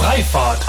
Freifahrt.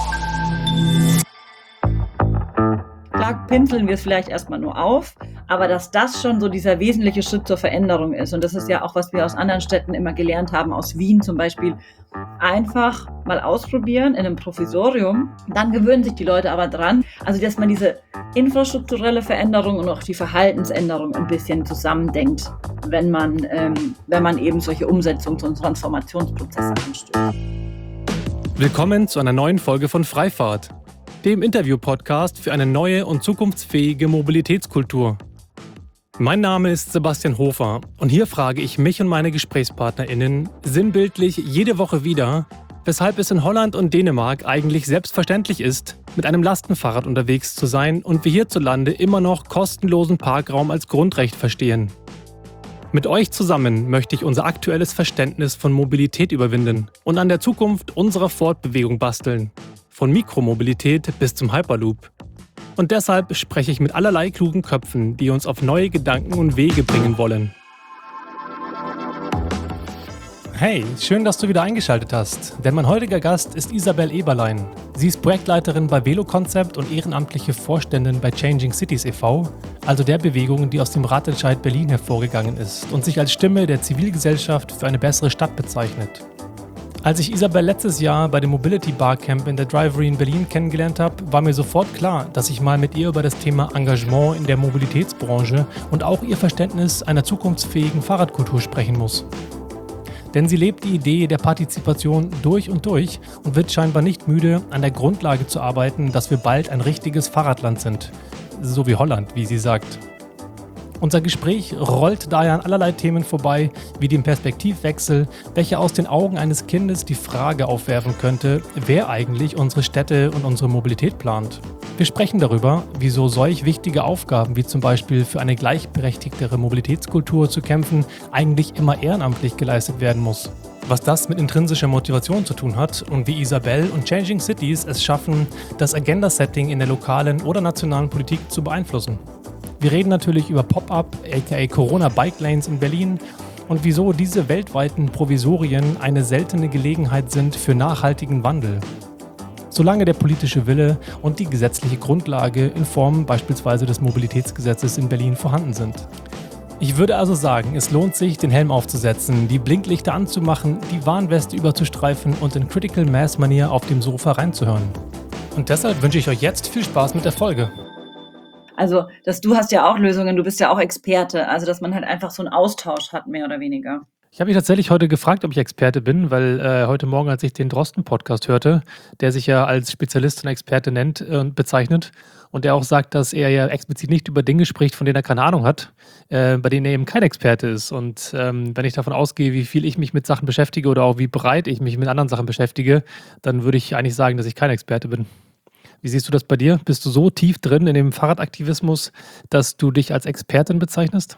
Klar pinseln wir es vielleicht erstmal nur auf, aber dass das schon so dieser wesentliche Schritt zur Veränderung ist. Und das ist ja auch, was wir aus anderen Städten immer gelernt haben, aus Wien zum Beispiel. Einfach mal ausprobieren in einem Provisorium. Dann gewöhnen sich die Leute aber dran. Also, dass man diese infrastrukturelle Veränderung und auch die Verhaltensänderung ein bisschen zusammendenkt, wenn man eben solche Umsetzungs- und Transformationsprozesse anstößt. Willkommen zu einer neuen Folge von Freifahrt, dem Interview-Podcast für eine neue und zukunftsfähige Mobilitätskultur. Mein Name ist Sebastian Hofer und hier frage ich mich und meine GesprächspartnerInnen sinnbildlich jede Woche wieder, weshalb es in Holland und Dänemark eigentlich selbstverständlich ist, mit einem Lastenfahrrad unterwegs zu sein und wir hierzulande immer noch kostenlosen Parkraum als Grundrecht verstehen. Mit euch zusammen möchte ich unser aktuelles Verständnis von Mobilität überwinden und an der Zukunft unserer Fortbewegung basteln. Von Mikromobilität bis zum Hyperloop. Und deshalb spreche ich mit allerlei klugen Köpfen, die uns auf neue Gedanken und Wege bringen wollen. Hey, schön, dass du wieder eingeschaltet hast, denn mein heutiger Gast ist Isabel Eberlein. Sie ist Projektleiterin bei Velokonzept und ehrenamtliche Vorständin bei Changing Cities e.V., also der Bewegung, die aus dem Ratentscheid Berlin hervorgegangen ist und sich als Stimme der Zivilgesellschaft für eine bessere Stadt bezeichnet. Als ich Isabel letztes Jahr bei dem Mobility Barcamp in der Drivery in Berlin kennengelernt habe, war mir sofort klar, dass ich mal mit ihr über das Thema Engagement in der Mobilitätsbranche und auch ihr Verständnis einer zukunftsfähigen Fahrradkultur sprechen muss. Denn sie lebt die Idee der Partizipation durch und wird scheinbar nicht müde, an der Grundlage zu arbeiten, dass wir bald ein richtiges Fahrradland sind. So wie Holland, wie sie sagt. Unser Gespräch rollt daher an allerlei Themen vorbei, wie dem Perspektivwechsel, welcher aus den Augen eines Kindes die Frage aufwerfen könnte, wer eigentlich unsere Städte und unsere Mobilität plant. Wir sprechen darüber, wieso solch wichtige Aufgaben wie zum Beispiel für eine gleichberechtigtere Mobilitätskultur zu kämpfen, eigentlich immer ehrenamtlich geleistet werden muss. Was das mit intrinsischer Motivation zu tun hat und wie Isabel und Changing Cities es schaffen, das Agenda-Setting in der lokalen oder nationalen Politik zu beeinflussen. Wir reden natürlich über Pop-Up, aka Corona Bike Lanes in Berlin und wieso diese weltweiten Provisorien eine seltene Gelegenheit sind für nachhaltigen Wandel. Solange der politische Wille und die gesetzliche Grundlage in Form beispielsweise des Mobilitätsgesetzes in Berlin vorhanden sind. Ich würde also sagen, es lohnt sich, den Helm aufzusetzen, die Blinklichter anzumachen, die Warnweste überzustreifen und in Critical Mass Manier auf dem Sofa reinzuhören. Und deshalb wünsche ich euch jetzt viel Spaß mit der Folge. Also, du hast ja auch Lösungen, du bist ja auch Experte, also dass man halt einfach so einen Austausch hat, mehr oder weniger. Ich habe mich tatsächlich heute gefragt, ob ich Experte bin, weil heute Morgen, als ich den Drosten-Podcast hörte, der sich ja als Spezialist und Experte nennt und bezeichnet und der auch sagt, dass er ja explizit nicht über Dinge spricht, von denen er keine Ahnung hat, bei denen er eben kein Experte ist. Und wenn ich davon ausgehe, wie viel ich mich mit Sachen beschäftige oder auch wie breit ich mich mit anderen Sachen beschäftige, dann würde ich eigentlich sagen, dass ich kein Experte bin. Wie siehst du das bei dir? Bist du so tief drin in dem Fahrradaktivismus, dass du dich als Expertin bezeichnest?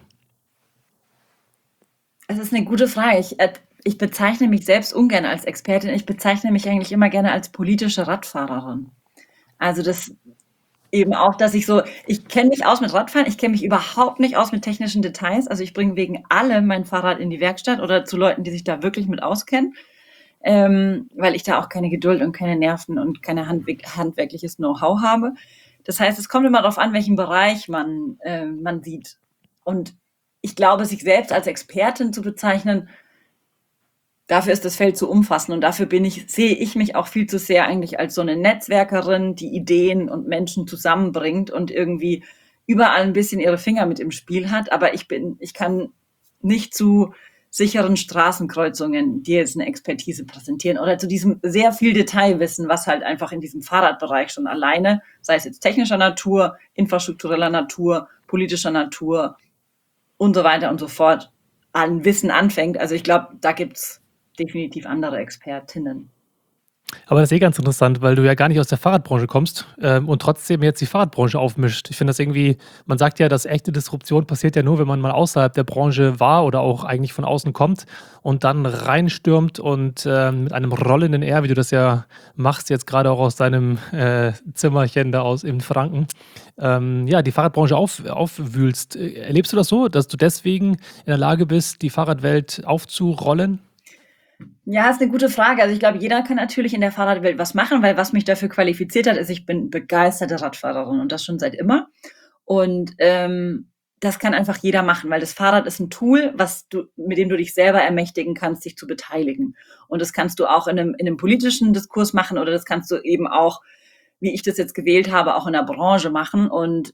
Es ist eine gute Frage. Ich bezeichne mich selbst ungern als Expertin. Ich bezeichne mich eigentlich immer gerne als politische Radfahrerin. Also das eben auch, dass ich kenne mich aus mit Radfahren, ich kenne mich überhaupt nicht aus mit technischen Details. Also ich bringe wegen allem mein Fahrrad in die Werkstatt oder zu Leuten, die sich da wirklich mit auskennen, weil ich da auch keine Geduld und keine Nerven und keine handwerkliches Know-how habe. Das heißt, es kommt immer darauf an, welchen Bereich man sieht. Und ich glaube, sich selbst als Expertin zu bezeichnen, dafür ist das Feld zu umfassend und dafür sehe ich mich auch viel zu sehr eigentlich als so eine Netzwerkerin, die Ideen und Menschen zusammenbringt und irgendwie überall ein bisschen ihre Finger mit im Spiel hat. Aber ich kann nicht zu sicheren Straßenkreuzungen dir jetzt eine Expertise präsentieren oder zu diesem sehr viel Detailwissen, was halt einfach in diesem Fahrradbereich schon alleine, sei es jetzt technischer Natur, infrastruktureller Natur, politischer Natur und so weiter und so fort, an Wissen anfängt. Also ich glaube, da gibt's definitiv andere Expertinnen. Aber das ist ganz interessant, weil du ja gar nicht aus der Fahrradbranche kommst und trotzdem jetzt die Fahrradbranche aufmischt. Ich finde das irgendwie, man sagt ja, dass echte Disruption passiert ja nur, wenn man mal außerhalb der Branche war oder auch eigentlich von außen kommt und dann reinstürmt und mit einem rollenden R, wie du das ja machst, jetzt gerade auch aus deinem Zimmerchen da aus in Franken, die Fahrradbranche aufwühlst. Erlebst du das so, dass du deswegen in der Lage bist, die Fahrradwelt aufzurollen? Ja, ist eine gute Frage. Also, ich glaube, jeder kann natürlich in der Fahrradwelt was machen, weil was mich dafür qualifiziert hat, ist, ich bin begeisterte Radfahrerin und das schon seit immer. Und, das kann einfach jeder machen, weil das Fahrrad ist ein Tool, was du mit dem du dich selber ermächtigen kannst, dich zu beteiligen. Und das kannst du auch in 'nem politischen Diskurs machen oder das kannst du eben auch, wie ich das jetzt gewählt habe, auch in der Branche machen. Und,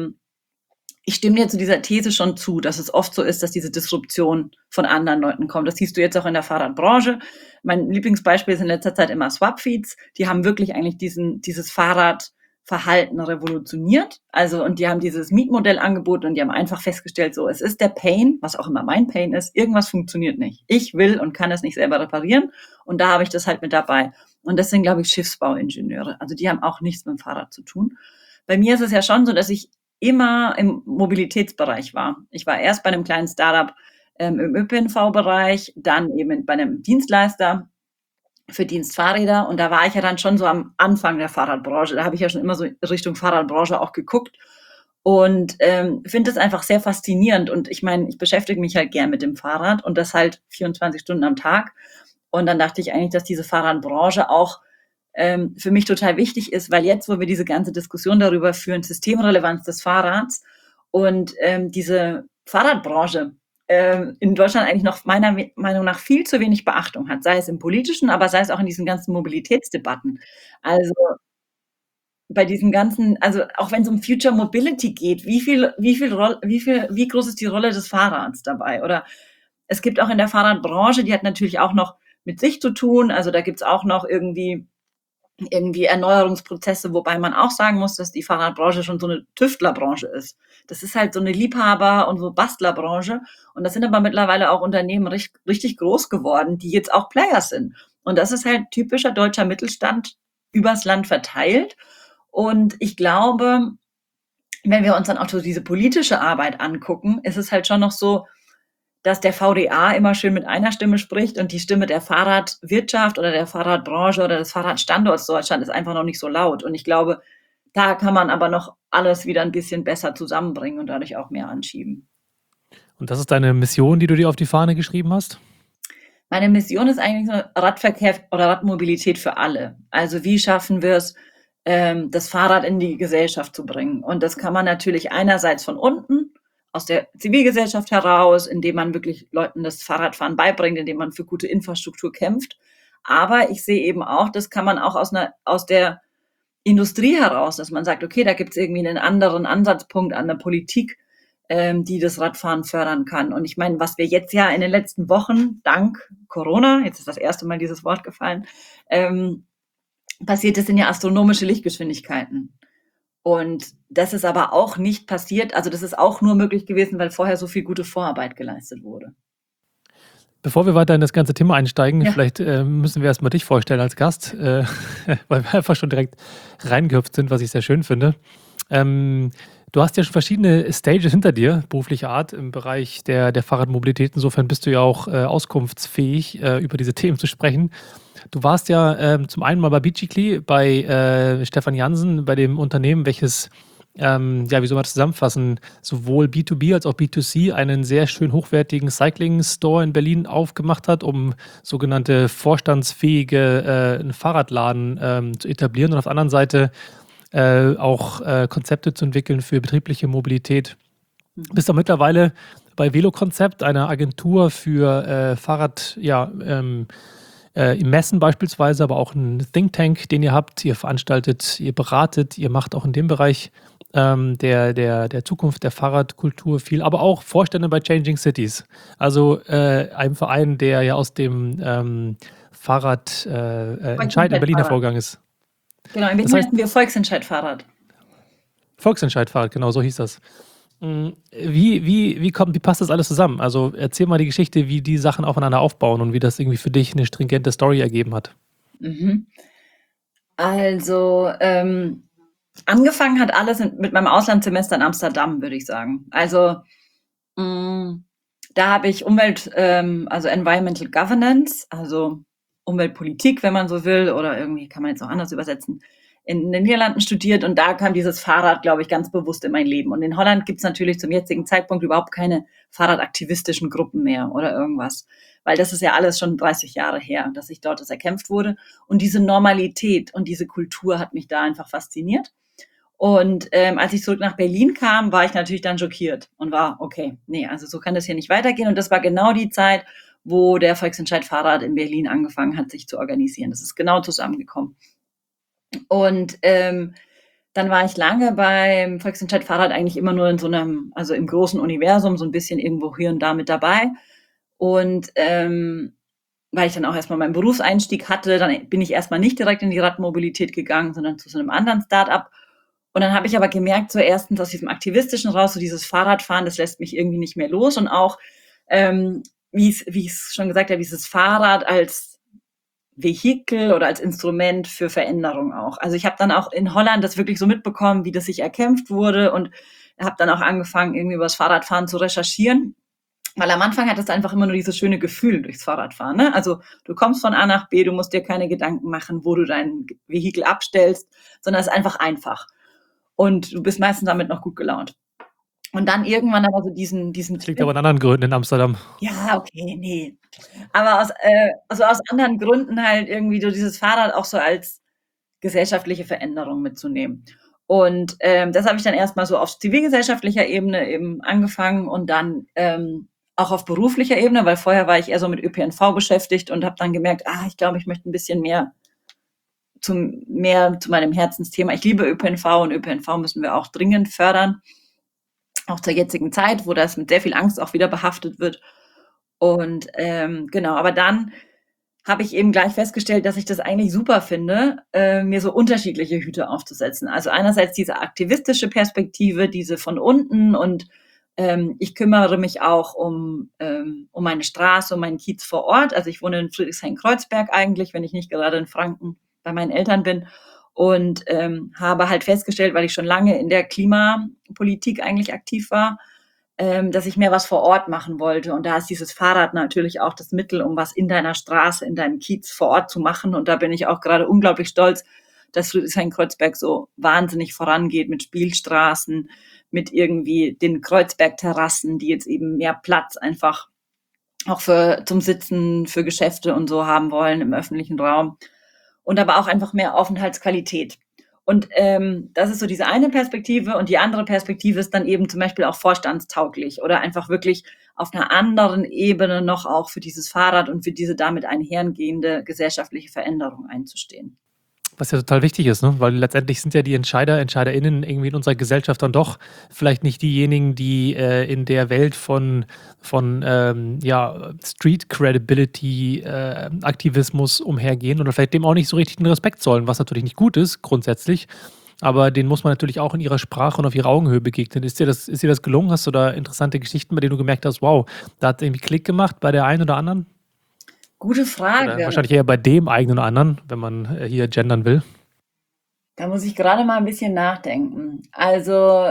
ich stimme dir zu dieser These schon zu, dass es oft so ist, dass diese Disruption von anderen Leuten kommt. Das siehst du jetzt auch in der Fahrradbranche. Mein Lieblingsbeispiel ist in letzter Zeit immer Swapfeeds. Die haben wirklich eigentlich dieses Fahrradverhalten revolutioniert. Also, und die haben dieses Mietmodell angeboten und die haben einfach festgestellt, so, es ist der Pain, was auch immer mein Pain ist, irgendwas funktioniert nicht. Ich will und kann es nicht selber reparieren. Und da habe ich das halt mit dabei. Und das sind, glaube ich, Schiffsbauingenieure. Also, die haben auch nichts mit dem Fahrrad zu tun. Bei mir ist es ja schon so, dass ich immer im Mobilitätsbereich war. Ich war erst bei einem kleinen Startup im ÖPNV-Bereich, dann eben bei einem Dienstleister für Dienstfahrräder und da war ich ja dann schon so am Anfang der Fahrradbranche. Da habe ich ja schon immer so Richtung Fahrradbranche auch geguckt und finde es einfach sehr faszinierend. Und ich meine, ich beschäftige mich halt gern mit dem Fahrrad und das halt 24 Stunden am Tag. Und dann dachte ich eigentlich, dass diese Fahrradbranche auch für mich total wichtig ist, weil jetzt, wo wir diese ganze Diskussion darüber führen, Systemrelevanz des Fahrrads und diese Fahrradbranche in Deutschland eigentlich noch meiner Meinung nach viel zu wenig Beachtung hat, sei es im politischen, aber sei es auch in diesen ganzen Mobilitätsdebatten. Also bei diesem ganzen, also auch wenn es um Future Mobility geht, wie groß ist die Rolle des Fahrrads dabei? Oder es gibt auch in der Fahrradbranche, die hat natürlich auch noch mit sich zu tun. Also da gibt's auch noch irgendwie Erneuerungsprozesse, wobei man auch sagen muss, dass die Fahrradbranche schon so eine Tüftlerbranche ist. Das ist halt so eine Liebhaber- und so Bastlerbranche. Und das sind aber mittlerweile auch Unternehmen richtig groß geworden, die jetzt auch Player sind. Und das ist halt typischer deutscher Mittelstand übers Land verteilt. Und ich glaube, wenn wir uns dann auch so diese politische Arbeit angucken, ist es halt schon noch so, dass der VDA immer schön mit einer Stimme spricht und die Stimme der Fahrradwirtschaft oder der Fahrradbranche oder des Fahrradstandorts Deutschland ist einfach noch nicht so laut. Und ich glaube, da kann man aber noch alles wieder ein bisschen besser zusammenbringen und dadurch auch mehr anschieben. Und das ist deine Mission, die du dir auf die Fahne geschrieben hast? Meine Mission ist eigentlich so Radverkehr oder Radmobilität für alle. Also wie schaffen wir es, das Fahrrad in die Gesellschaft zu bringen? Und das kann man natürlich einerseits von unten aus der Zivilgesellschaft heraus, indem man wirklich Leuten das Fahrradfahren beibringt, indem man für gute Infrastruktur kämpft. Aber ich sehe eben auch, das kann man auch aus der Industrie heraus, dass man sagt, okay, da gibt es irgendwie einen anderen Ansatzpunkt an der Politik, die das Radfahren fördern kann. Und ich meine, was wir jetzt ja in den letzten Wochen dank Corona, jetzt ist das erste Mal dieses Wort gefallen, ähm, passiert ist, sind ja astronomische Lichtgeschwindigkeiten. Und das ist aber auch nicht passiert, also das ist auch nur möglich gewesen, weil vorher so viel gute Vorarbeit geleistet wurde. Bevor wir weiter in das ganze Thema einsteigen, Ja. vielleicht müssen wir erstmal dich vorstellen als Gast, weil wir einfach schon direkt reingehüpft sind, was ich sehr schön finde. Du hast ja schon verschiedene Stages hinter dir, beruflicher Art, im Bereich der Fahrradmobilität. Insofern bist du ja auch auskunftsfähig, über diese Themen zu sprechen. Du warst ja zum einen mal bei Bicicli, bei Stefan Jansen, bei dem Unternehmen, welches, ja, wie soll man das zusammenfassen, sowohl B2B als auch B2C einen sehr schön hochwertigen Cycling-Store in Berlin aufgemacht hat, um sogenannte vorstandsfähige Fahrradladen zu etablieren und auf der anderen Seite auch Konzepte zu entwickeln für betriebliche Mobilität. Bist auch mittlerweile bei Velokonzept, einer Agentur für Fahrrad, ja, im Messen beispielsweise, aber auch ein Think Tank, den ihr habt. Ihr veranstaltet, ihr beratet, ihr macht auch in dem Bereich der Zukunft der Fahrradkultur viel, aber auch Vorstände bei Changing Cities. Also einem Verein, der ja aus dem Fahrradentscheid in Berlin hervorgegangen ist. Genau, in Das Berlin heißt, hatten wir Volksentscheid-Fahrrad. Volksentscheid-Fahrrad, genau, so hieß das. Wie passt das alles zusammen? Also erzähl mal die Geschichte, wie die Sachen aufeinander aufbauen und wie das irgendwie für dich eine stringente Story ergeben hat. Mhm. Also, angefangen hat alles mit meinem Auslandssemester in Amsterdam, würde ich sagen. Also, da habe ich also Environmental Governance, also Umweltpolitik, wenn man so will, oder irgendwie kann man jetzt auch anders übersetzen, in den Niederlanden studiert und da kam dieses Fahrrad, glaube ich, ganz bewusst in mein Leben. Und in Holland gibt es natürlich zum jetzigen Zeitpunkt überhaupt keine fahrradaktivistischen Gruppen mehr oder irgendwas, weil das ist ja alles schon 30 Jahre her, dass sich dort das erkämpft wurde. Und diese Normalität und diese Kultur hat mich da einfach fasziniert. Und als ich zurück nach Berlin kam, war ich natürlich dann schockiert und war, okay, nee, also so kann das hier nicht weitergehen. Und das war genau die Zeit, wo der Volksentscheid Fahrrad in Berlin angefangen hat, sich zu organisieren. Das ist genau zusammengekommen. Und dann war ich lange beim Volksentscheid Fahrrad eigentlich immer nur in so einem, also im großen Universum, so ein bisschen irgendwo hier und da mit dabei. Und weil ich dann auch erstmal meinen Berufseinstieg hatte, dann bin ich erstmal nicht direkt in die Radmobilität gegangen, sondern zu so einem anderen Start-up. Und dann habe ich aber gemerkt, so erstens aus diesem Aktivistischen raus, so dieses Fahrradfahren, das lässt mich irgendwie nicht mehr los. Und auch, wie ich es schon gesagt habe, dieses Fahrrad als Vehikel oder als Instrument für Veränderung auch. Also ich habe dann auch in Holland das wirklich so mitbekommen, wie das sich erkämpft wurde und habe dann auch angefangen, irgendwie über das Fahrradfahren zu recherchieren. Weil am Anfang hat es einfach immer nur dieses schöne Gefühl durchs Fahrradfahren. Ne? Also du kommst von A nach B, du musst dir keine Gedanken machen, wo du dein Vehikel abstellst, sondern es ist einfach einfach. Und du bist meistens damit noch gut gelaunt. Und dann irgendwann aber so diesen Das liegt aber an anderen Gründen in Amsterdam. ja, okay, nee. Aber aus anderen Gründen halt irgendwie so dieses Fahrrad auch so als gesellschaftliche Veränderung mitzunehmen. Und das habe ich dann erstmal so auf zivilgesellschaftlicher Ebene eben angefangen und dann auch auf beruflicher Ebene, weil vorher war ich eher so mit ÖPNV beschäftigt und habe dann gemerkt, ich glaube, ich möchte ein bisschen mehr zu meinem Herzensthema. Ich liebe ÖPNV und ÖPNV müssen wir auch dringend fördern, auch zur jetzigen Zeit, wo das mit sehr viel Angst auch wieder behaftet wird. Und genau, aber dann habe ich eben gleich festgestellt, dass ich das eigentlich super finde, mir so unterschiedliche Hüte aufzusetzen. Also einerseits diese aktivistische Perspektive, diese von unten und ich kümmere mich auch um meine Straße, um meinen Kiez vor Ort. Also ich wohne in Friedrichshain-Kreuzberg eigentlich, wenn ich nicht gerade in Franken bei meinen Eltern bin. Und habe halt festgestellt, weil ich schon lange in der Klimapolitik eigentlich aktiv war, dass ich mehr was vor Ort machen wollte. Und da ist dieses Fahrrad natürlich auch das Mittel, um was in deiner Straße, in deinem Kiez vor Ort zu machen. Und da bin ich auch gerade unglaublich stolz, dass Friedrichshain-Kreuzberg so wahnsinnig vorangeht mit Spielstraßen, mit irgendwie den Kreuzberg-Terrassen, die jetzt eben mehr Platz einfach auch zum Sitzen, für Geschäfte und so haben wollen im öffentlichen Raum. Und aber auch einfach mehr Aufenthaltsqualität. Und das ist so diese eine Perspektive und die andere Perspektive ist dann eben zum Beispiel auch vorstandstauglich oder einfach wirklich auf einer anderen Ebene noch auch für dieses Fahrrad und für diese damit einhergehende gesellschaftliche Veränderung einzustehen. Was ja total wichtig ist, ne? Weil letztendlich sind ja die EntscheiderInnen irgendwie in unserer Gesellschaft dann doch vielleicht nicht diejenigen, die in der Welt von Street Credibility Aktivismus umhergehen oder vielleicht dem auch nicht so richtig den Respekt zollen, was natürlich nicht gut ist, grundsätzlich. Aber denen muss man natürlich auch in ihrer Sprache und auf ihrer Augenhöhe begegnen. Ist dir das gelungen? Hast du da interessante Geschichten, bei denen du gemerkt hast, wow, da hat irgendwie Klick gemacht bei der einen oder anderen? Gute Frage. Oder wahrscheinlich eher bei dem eigenen oder anderen, wenn man hier gendern will. Da muss ich gerade mal ein bisschen nachdenken. Also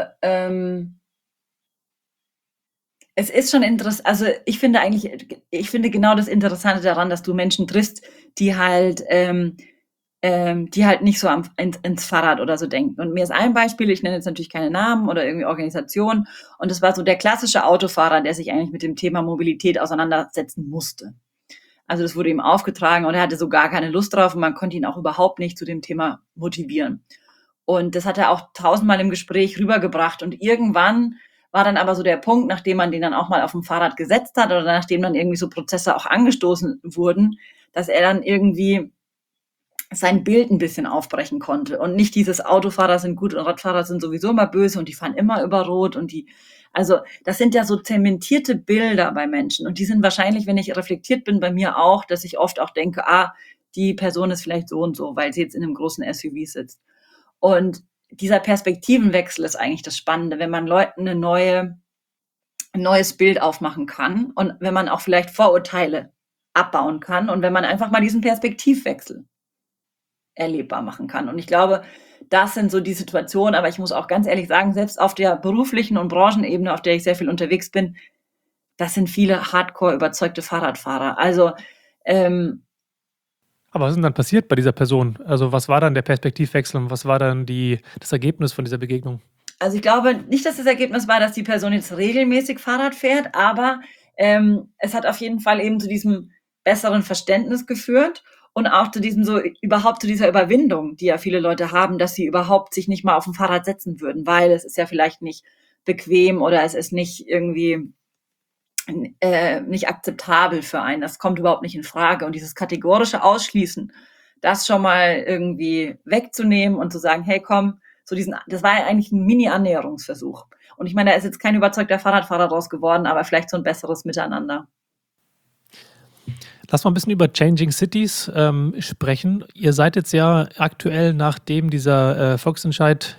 es ist schon interessant, also ich finde genau das Interessante daran, dass du Menschen triffst, die halt nicht so ins Fahrrad oder so denken. Und mir ist ein Beispiel, ich nenne jetzt natürlich keine Namen oder irgendwie Organisationen, und das war so der klassische Autofahrer, der sich eigentlich mit dem Thema Mobilität auseinandersetzen musste. Also das wurde ihm aufgetragen und er hatte so gar keine Lust drauf und man konnte ihn auch überhaupt nicht zu dem Thema motivieren. Und das hat er auch 1000-mal im Gespräch rübergebracht und irgendwann war dann aber so der Punkt, nachdem man den dann auch mal auf dem Fahrrad gesetzt hat oder nachdem dann irgendwie so Prozesse auch angestoßen wurden, dass er dann irgendwie sein Bild ein bisschen aufbrechen konnte und nicht dieses Autofahrer sind gut und Radfahrer sind sowieso immer böse und die fahren immer über Rot und also das sind ja so zementierte Bilder bei Menschen und die sind wahrscheinlich, wenn ich reflektiert bin, bei mir auch, dass ich oft auch denke, die Person ist vielleicht so und so, weil sie jetzt in einem großen SUV sitzt. Und dieser Perspektivenwechsel ist eigentlich das Spannende, wenn man Leuten ein neues Bild aufmachen kann und wenn man auch vielleicht Vorurteile abbauen kann und wenn man einfach mal diesen Perspektivwechsel erlebbar machen kann. Und ich glaube, das sind so die Situationen, aber ich muss auch ganz ehrlich sagen, selbst auf der beruflichen und Branchenebene, auf der ich sehr viel unterwegs bin, das sind viele hardcore überzeugte Fahrradfahrer. Also Aber was ist denn dann passiert bei dieser Person? Also, was war dann der Perspektivwechsel und was war dann das Ergebnis von dieser Begegnung? Also, ich glaube nicht, dass das Ergebnis war, dass die Person jetzt regelmäßig Fahrrad fährt, aber, es hat auf jeden Fall eben zu diesem besseren Verständnis geführt und auch zu diesem überhaupt zu dieser Überwindung, die ja viele Leute haben, dass sie überhaupt sich nicht mal auf 'n Fahrrad setzen würden, weil es ist ja vielleicht nicht bequem oder es ist nicht irgendwie nicht akzeptabel für einen. Das kommt überhaupt nicht in Frage. Und dieses kategorische Ausschließen, das schon mal irgendwie wegzunehmen und zu sagen, hey, komm, das war ja eigentlich ein Mini-Annäherungsversuch. Und ich meine, da ist jetzt kein überzeugter Fahrradfahrer draus geworden, aber vielleicht so ein besseres Miteinander. Lass mal ein bisschen über Changing Cities, sprechen. Ihr seid jetzt ja aktuell, nachdem dieser, Volksentscheid,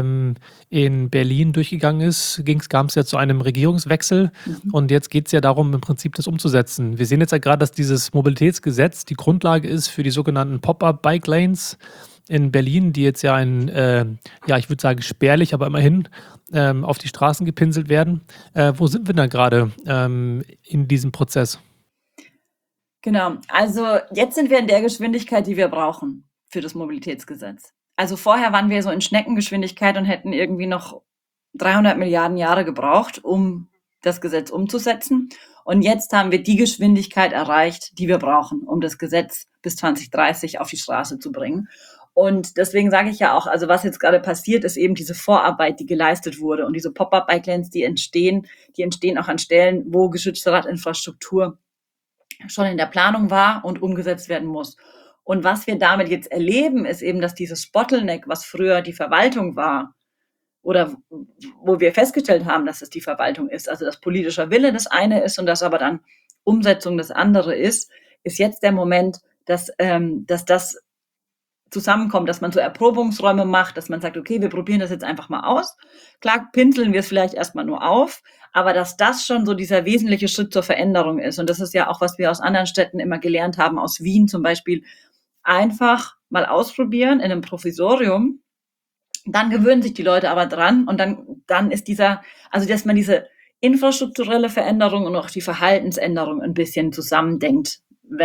in Berlin durchgegangen ist, kam es ja zu einem Regierungswechsel Mhm. und jetzt geht es ja darum, im Prinzip das umzusetzen. Wir sehen jetzt ja gerade, dass dieses Mobilitätsgesetz die Grundlage ist für die sogenannten Pop-up-Bike Lanes in Berlin, die jetzt ja ja, ich würde sagen spärlich, aber immerhin, auf die Straßen gepinselt werden. Wo sind wir da gerade in diesem Prozess? Genau. Also jetzt sind wir in der Geschwindigkeit, die wir brauchen für das Mobilitätsgesetz. Also vorher waren wir so in Schneckengeschwindigkeit und hätten irgendwie noch 300 Milliarden Jahre gebraucht, um das Gesetz umzusetzen. Und jetzt haben wir die Geschwindigkeit erreicht, die wir brauchen, um das Gesetz bis 2030 auf die Straße zu bringen. Und deswegen sage ich ja auch, also was jetzt gerade passiert, ist eben diese Vorarbeit, die geleistet wurde. Und diese Pop-up-Bike-Lanes, die entstehen auch an Stellen, wo geschützte Radinfrastruktur schon in der Planung war und umgesetzt werden muss. Und was wir damit jetzt erleben, ist eben, dass dieses Bottleneck, was früher die Verwaltung war, oder wo wir festgestellt haben, dass es die Verwaltung ist, also dass politischer Wille das eine ist und dass aber dann Umsetzung das andere ist jetzt der Moment, dass das zusammenkommt, dass man so Erprobungsräume macht, dass man sagt, okay, wir probieren das jetzt einfach mal aus. Klar, pinseln wir es vielleicht erstmal nur auf, aber dass das schon so dieser wesentliche Schritt zur Veränderung ist. Und das ist ja auch, was wir aus anderen Städten immer gelernt haben, aus Wien zum Beispiel, einfach mal ausprobieren in einem Provisorium. Dann gewöhnen sich die Leute aber dran und dann ist also dass man diese infrastrukturelle Veränderung und auch die Verhaltensänderung ein bisschen zusammendenkt,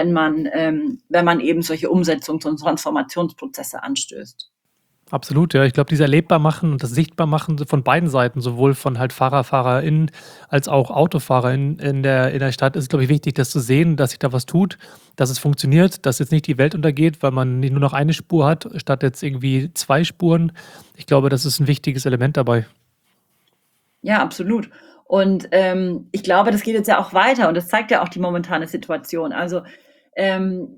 wenn man eben solche Umsetzungs- und Transformationsprozesse anstößt. Absolut, ja. Ich glaube, dieses Erlebbarmachen und das Sichtbarmachen von beiden Seiten, sowohl von halt FahrerInnen als auch AutofahrerInnen in der Stadt, ist, glaube ich, wichtig, das zu sehen, dass sich da was tut, dass es funktioniert, dass jetzt nicht die Welt untergeht, weil man nicht nur noch eine Spur hat, statt jetzt irgendwie 2 Spuren. Ich glaube, das ist ein wichtiges Element dabei. Ja, absolut. Und ich glaube, das geht jetzt ja auch weiter und das zeigt ja auch die momentane Situation. Also ähm,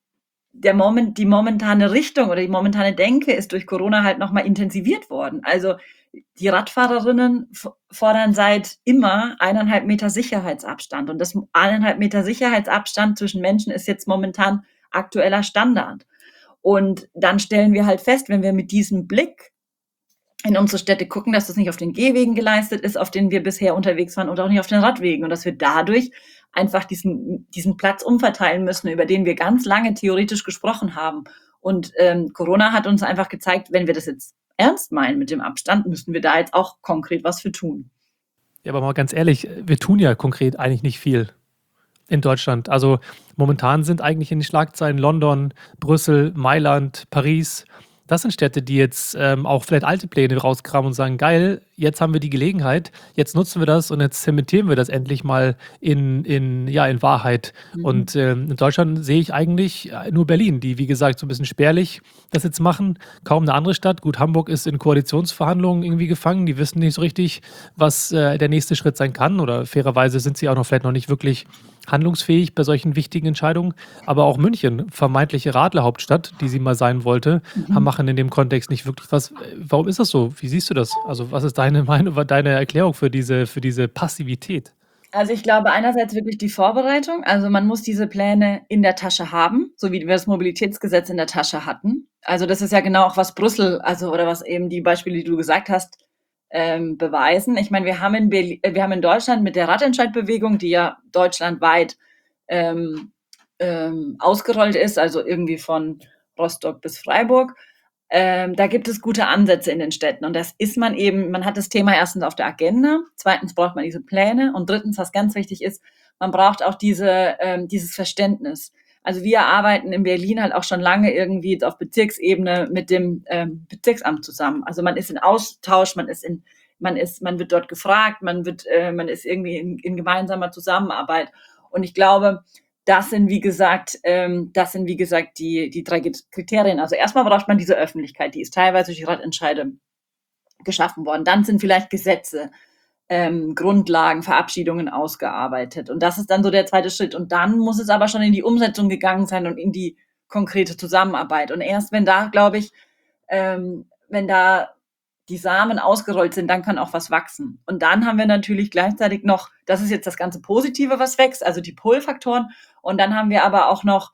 die momentane Richtung oder die momentane Denke ist durch Corona halt nochmal intensiviert worden. Also die Radfahrerinnen fordern seit immer 1,5 Meter Sicherheitsabstand. Und das 1,5 Meter Sicherheitsabstand zwischen Menschen ist jetzt momentan aktueller Standard. Und dann stellen wir halt fest, wenn wir mit diesem Blick in unsere Städte gucken, dass das nicht auf den Gehwegen geleistet ist, auf denen wir bisher unterwegs waren und auch nicht auf den Radwegen und dass wir dadurch einfach diesen Platz umverteilen müssen, über den wir ganz lange theoretisch gesprochen haben. Und Corona hat uns einfach gezeigt, wenn wir das jetzt ernst meinen mit dem Abstand, müssen wir da jetzt auch konkret was für tun. Ja, aber mal ganz ehrlich, wir tun ja konkret eigentlich nicht viel in Deutschland. Also momentan sind eigentlich in den Schlagzeilen London, Brüssel, Mailand, Paris. Das sind Städte, die jetzt auch vielleicht alte Pläne rauskramen und sagen, geil, jetzt haben wir die Gelegenheit, jetzt nutzen wir das und jetzt zementieren wir das endlich mal ja, in Wahrheit. Mhm. Und in Deutschland sehe ich eigentlich nur Berlin, die, wie gesagt, so ein bisschen spärlich das jetzt machen. Kaum eine andere Stadt. Gut, Hamburg ist in Koalitionsverhandlungen irgendwie gefangen. Die wissen nicht so richtig, was der nächste Schritt sein kann. Oder fairerweise sind sie auch noch vielleicht noch nicht wirklich handlungsfähig bei solchen wichtigen Entscheidungen. Aber auch München, vermeintliche Radlerhauptstadt, die sie mal sein wollte, Mhm. machen in dem Kontext nicht wirklich was. Warum ist das so? Wie siehst du das? Also, was ist deine Meinung, deine Erklärung für diese Passivität? Also ich glaube einerseits wirklich die Vorbereitung. Also man muss diese Pläne in der Tasche haben, so wie wir das Mobilitätsgesetz in der Tasche hatten. Also das ist ja genau auch was Brüssel, also oder was eben die Beispiele, die du gesagt hast, beweisen. Ich meine, wir haben in Deutschland mit der Radentscheidbewegung, die ja deutschlandweit ähm, ausgerollt ist, also irgendwie von Rostock bis Freiburg, da gibt es gute Ansätze in den Städten. Und das ist man hat das Thema erstens auf der Agenda, zweitens braucht man diese Pläne und drittens, was ganz wichtig ist, man braucht auch dieses Verständnis. Also wir arbeiten in Berlin halt auch schon lange irgendwie jetzt auf Bezirksebene mit dem Bezirksamt zusammen. Also man ist in Austausch, man wird dort gefragt, man ist irgendwie in gemeinsamer Zusammenarbeit. Und ich glaube, das sind wie gesagt die drei Kriterien. Also erstmal braucht man diese Öffentlichkeit, die ist teilweise durch die Ratentscheide geschaffen worden. Dann sind vielleicht Gesetze, Grundlagen, Verabschiedungen ausgearbeitet. Und das ist dann so der zweite Schritt. Und dann muss es aber schon in die Umsetzung gegangen sein und in die konkrete Zusammenarbeit. Und erst wenn da, glaube ich, wenn da die Samen ausgerollt sind, dann kann auch was wachsen. Und dann haben wir natürlich gleichzeitig noch, das ist jetzt das ganze Positive, was wächst, also die Pull-Faktoren. Und dann haben wir aber auch noch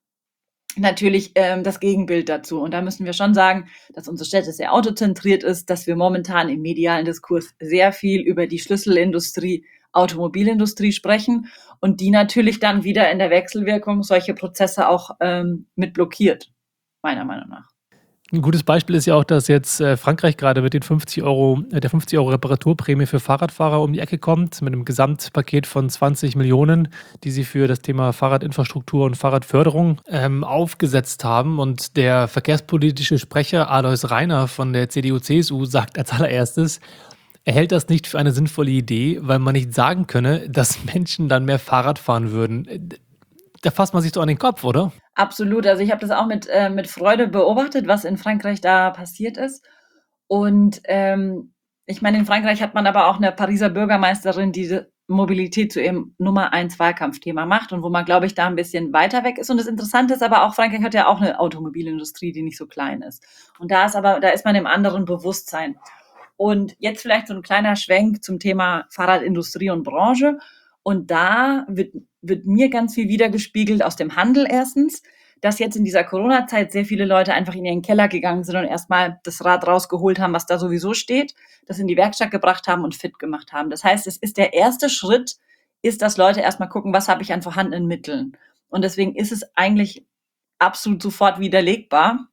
natürlich das Gegenbild dazu. Und da müssen wir schon sagen, dass unsere Städte sehr autozentriert ist, dass wir momentan im medialen Diskurs sehr viel über die Schlüsselindustrie, Automobilindustrie sprechen und die natürlich dann wieder in der Wechselwirkung solche Prozesse auch mit blockiert, meiner Meinung nach. Ein gutes Beispiel ist ja auch, dass jetzt Frankreich gerade mit den 50 Euro, der 50 Euro Reparaturprämie für Fahrradfahrer um die Ecke kommt, mit einem Gesamtpaket von 20 Millionen, die sie für das Thema Fahrradinfrastruktur und Fahrradförderung aufgesetzt haben. Und der verkehrspolitische Sprecher Alois Rainer von der CDU-CSU sagt als allererstes, er hält das nicht für eine sinnvolle Idee, weil man nicht sagen könne, dass Menschen dann mehr Fahrrad fahren würden. Da fasst man sich doch an den Kopf, oder? Absolut. Also ich habe das auch mit Freude beobachtet, was in Frankreich da passiert ist. Und ich meine, in Frankreich hat man aber auch eine Pariser Bürgermeisterin, die Mobilität zu ihrem Nummer 1 Wahlkampfthema macht und wo man, glaube ich, da ein bisschen weiter weg ist. Und das Interessante ist aber auch, Frankreich hat ja auch eine Automobilindustrie, die nicht so klein ist. Und da ist man im anderen Bewusstsein. Und jetzt vielleicht so ein kleiner Schwenk zum Thema Fahrradindustrie und Branche. Und da wird mir ganz viel wiedergespiegelt aus dem Handel erstens, dass jetzt in dieser Corona-Zeit sehr viele Leute einfach in ihren Keller gegangen sind und erstmal das Rad rausgeholt haben, was da sowieso steht, das in die Werkstatt gebracht haben und fit gemacht haben. Das heißt, es ist der erste Schritt, ist, dass Leute erstmal gucken, was habe ich an vorhandenen Mitteln. Und deswegen ist es eigentlich absolut sofort widerlegbar.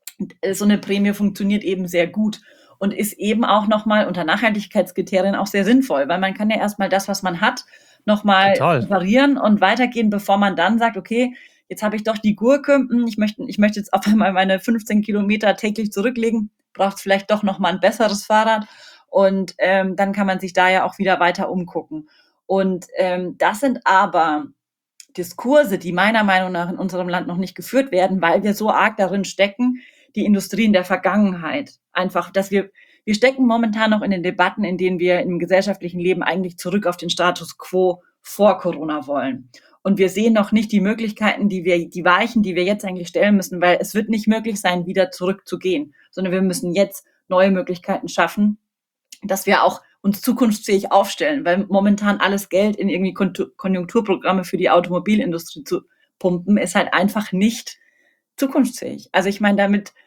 So eine Prämie funktioniert eben sehr gut und ist eben auch nochmal unter Nachhaltigkeitskriterien auch sehr sinnvoll, weil man kann ja erstmal das, was man hat, nochmal reparieren und weitergehen, bevor man dann sagt, okay, jetzt habe ich doch die Gurke, ich möchte jetzt auf einmal meine 15 Kilometer täglich zurücklegen, braucht es vielleicht doch nochmal ein besseres Fahrrad und dann kann man sich da ja auch wieder weiter umgucken. Und das sind aber Diskurse, die meiner Meinung nach in unserem Land noch nicht geführt werden, weil wir so arg darin stecken, die Industrien der Vergangenheit. Einfach, dass wir stecken momentan noch in den Debatten, in denen wir im gesellschaftlichen Leben eigentlich zurück auf den Status quo vor Corona wollen. Und wir sehen noch nicht die Möglichkeiten, die Weichen, die wir jetzt eigentlich stellen müssen, weil es wird nicht möglich sein, wieder zurückzugehen, sondern wir müssen jetzt neue Möglichkeiten schaffen, dass wir auch uns zukunftsfähig aufstellen, weil momentan alles Geld in irgendwie Konjunkturprogramme für die Automobilindustrie zu pumpen, ist halt einfach nicht zukunftsfähig. Also ich meine,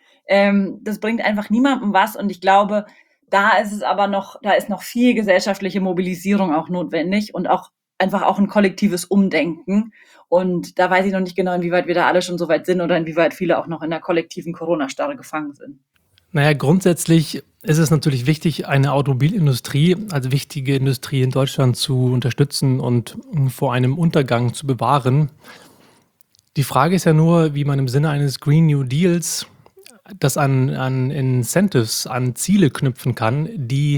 das bringt einfach niemandem was und ich glaube, da ist noch viel gesellschaftliche Mobilisierung auch notwendig und auch einfach auch ein kollektives Umdenken. Und da weiß ich noch nicht genau, inwieweit wir da alle schon so weit sind oder inwieweit viele auch noch in der kollektiven Corona-Starre gefangen sind. Naja, grundsätzlich ist es natürlich wichtig, eine Automobilindustrie, also wichtige Industrie in Deutschland zu unterstützen und vor einem Untergang zu bewahren. Die Frage ist ja nur, wie man im Sinne eines Green New Deals das an Incentives, an Ziele knüpfen kann, die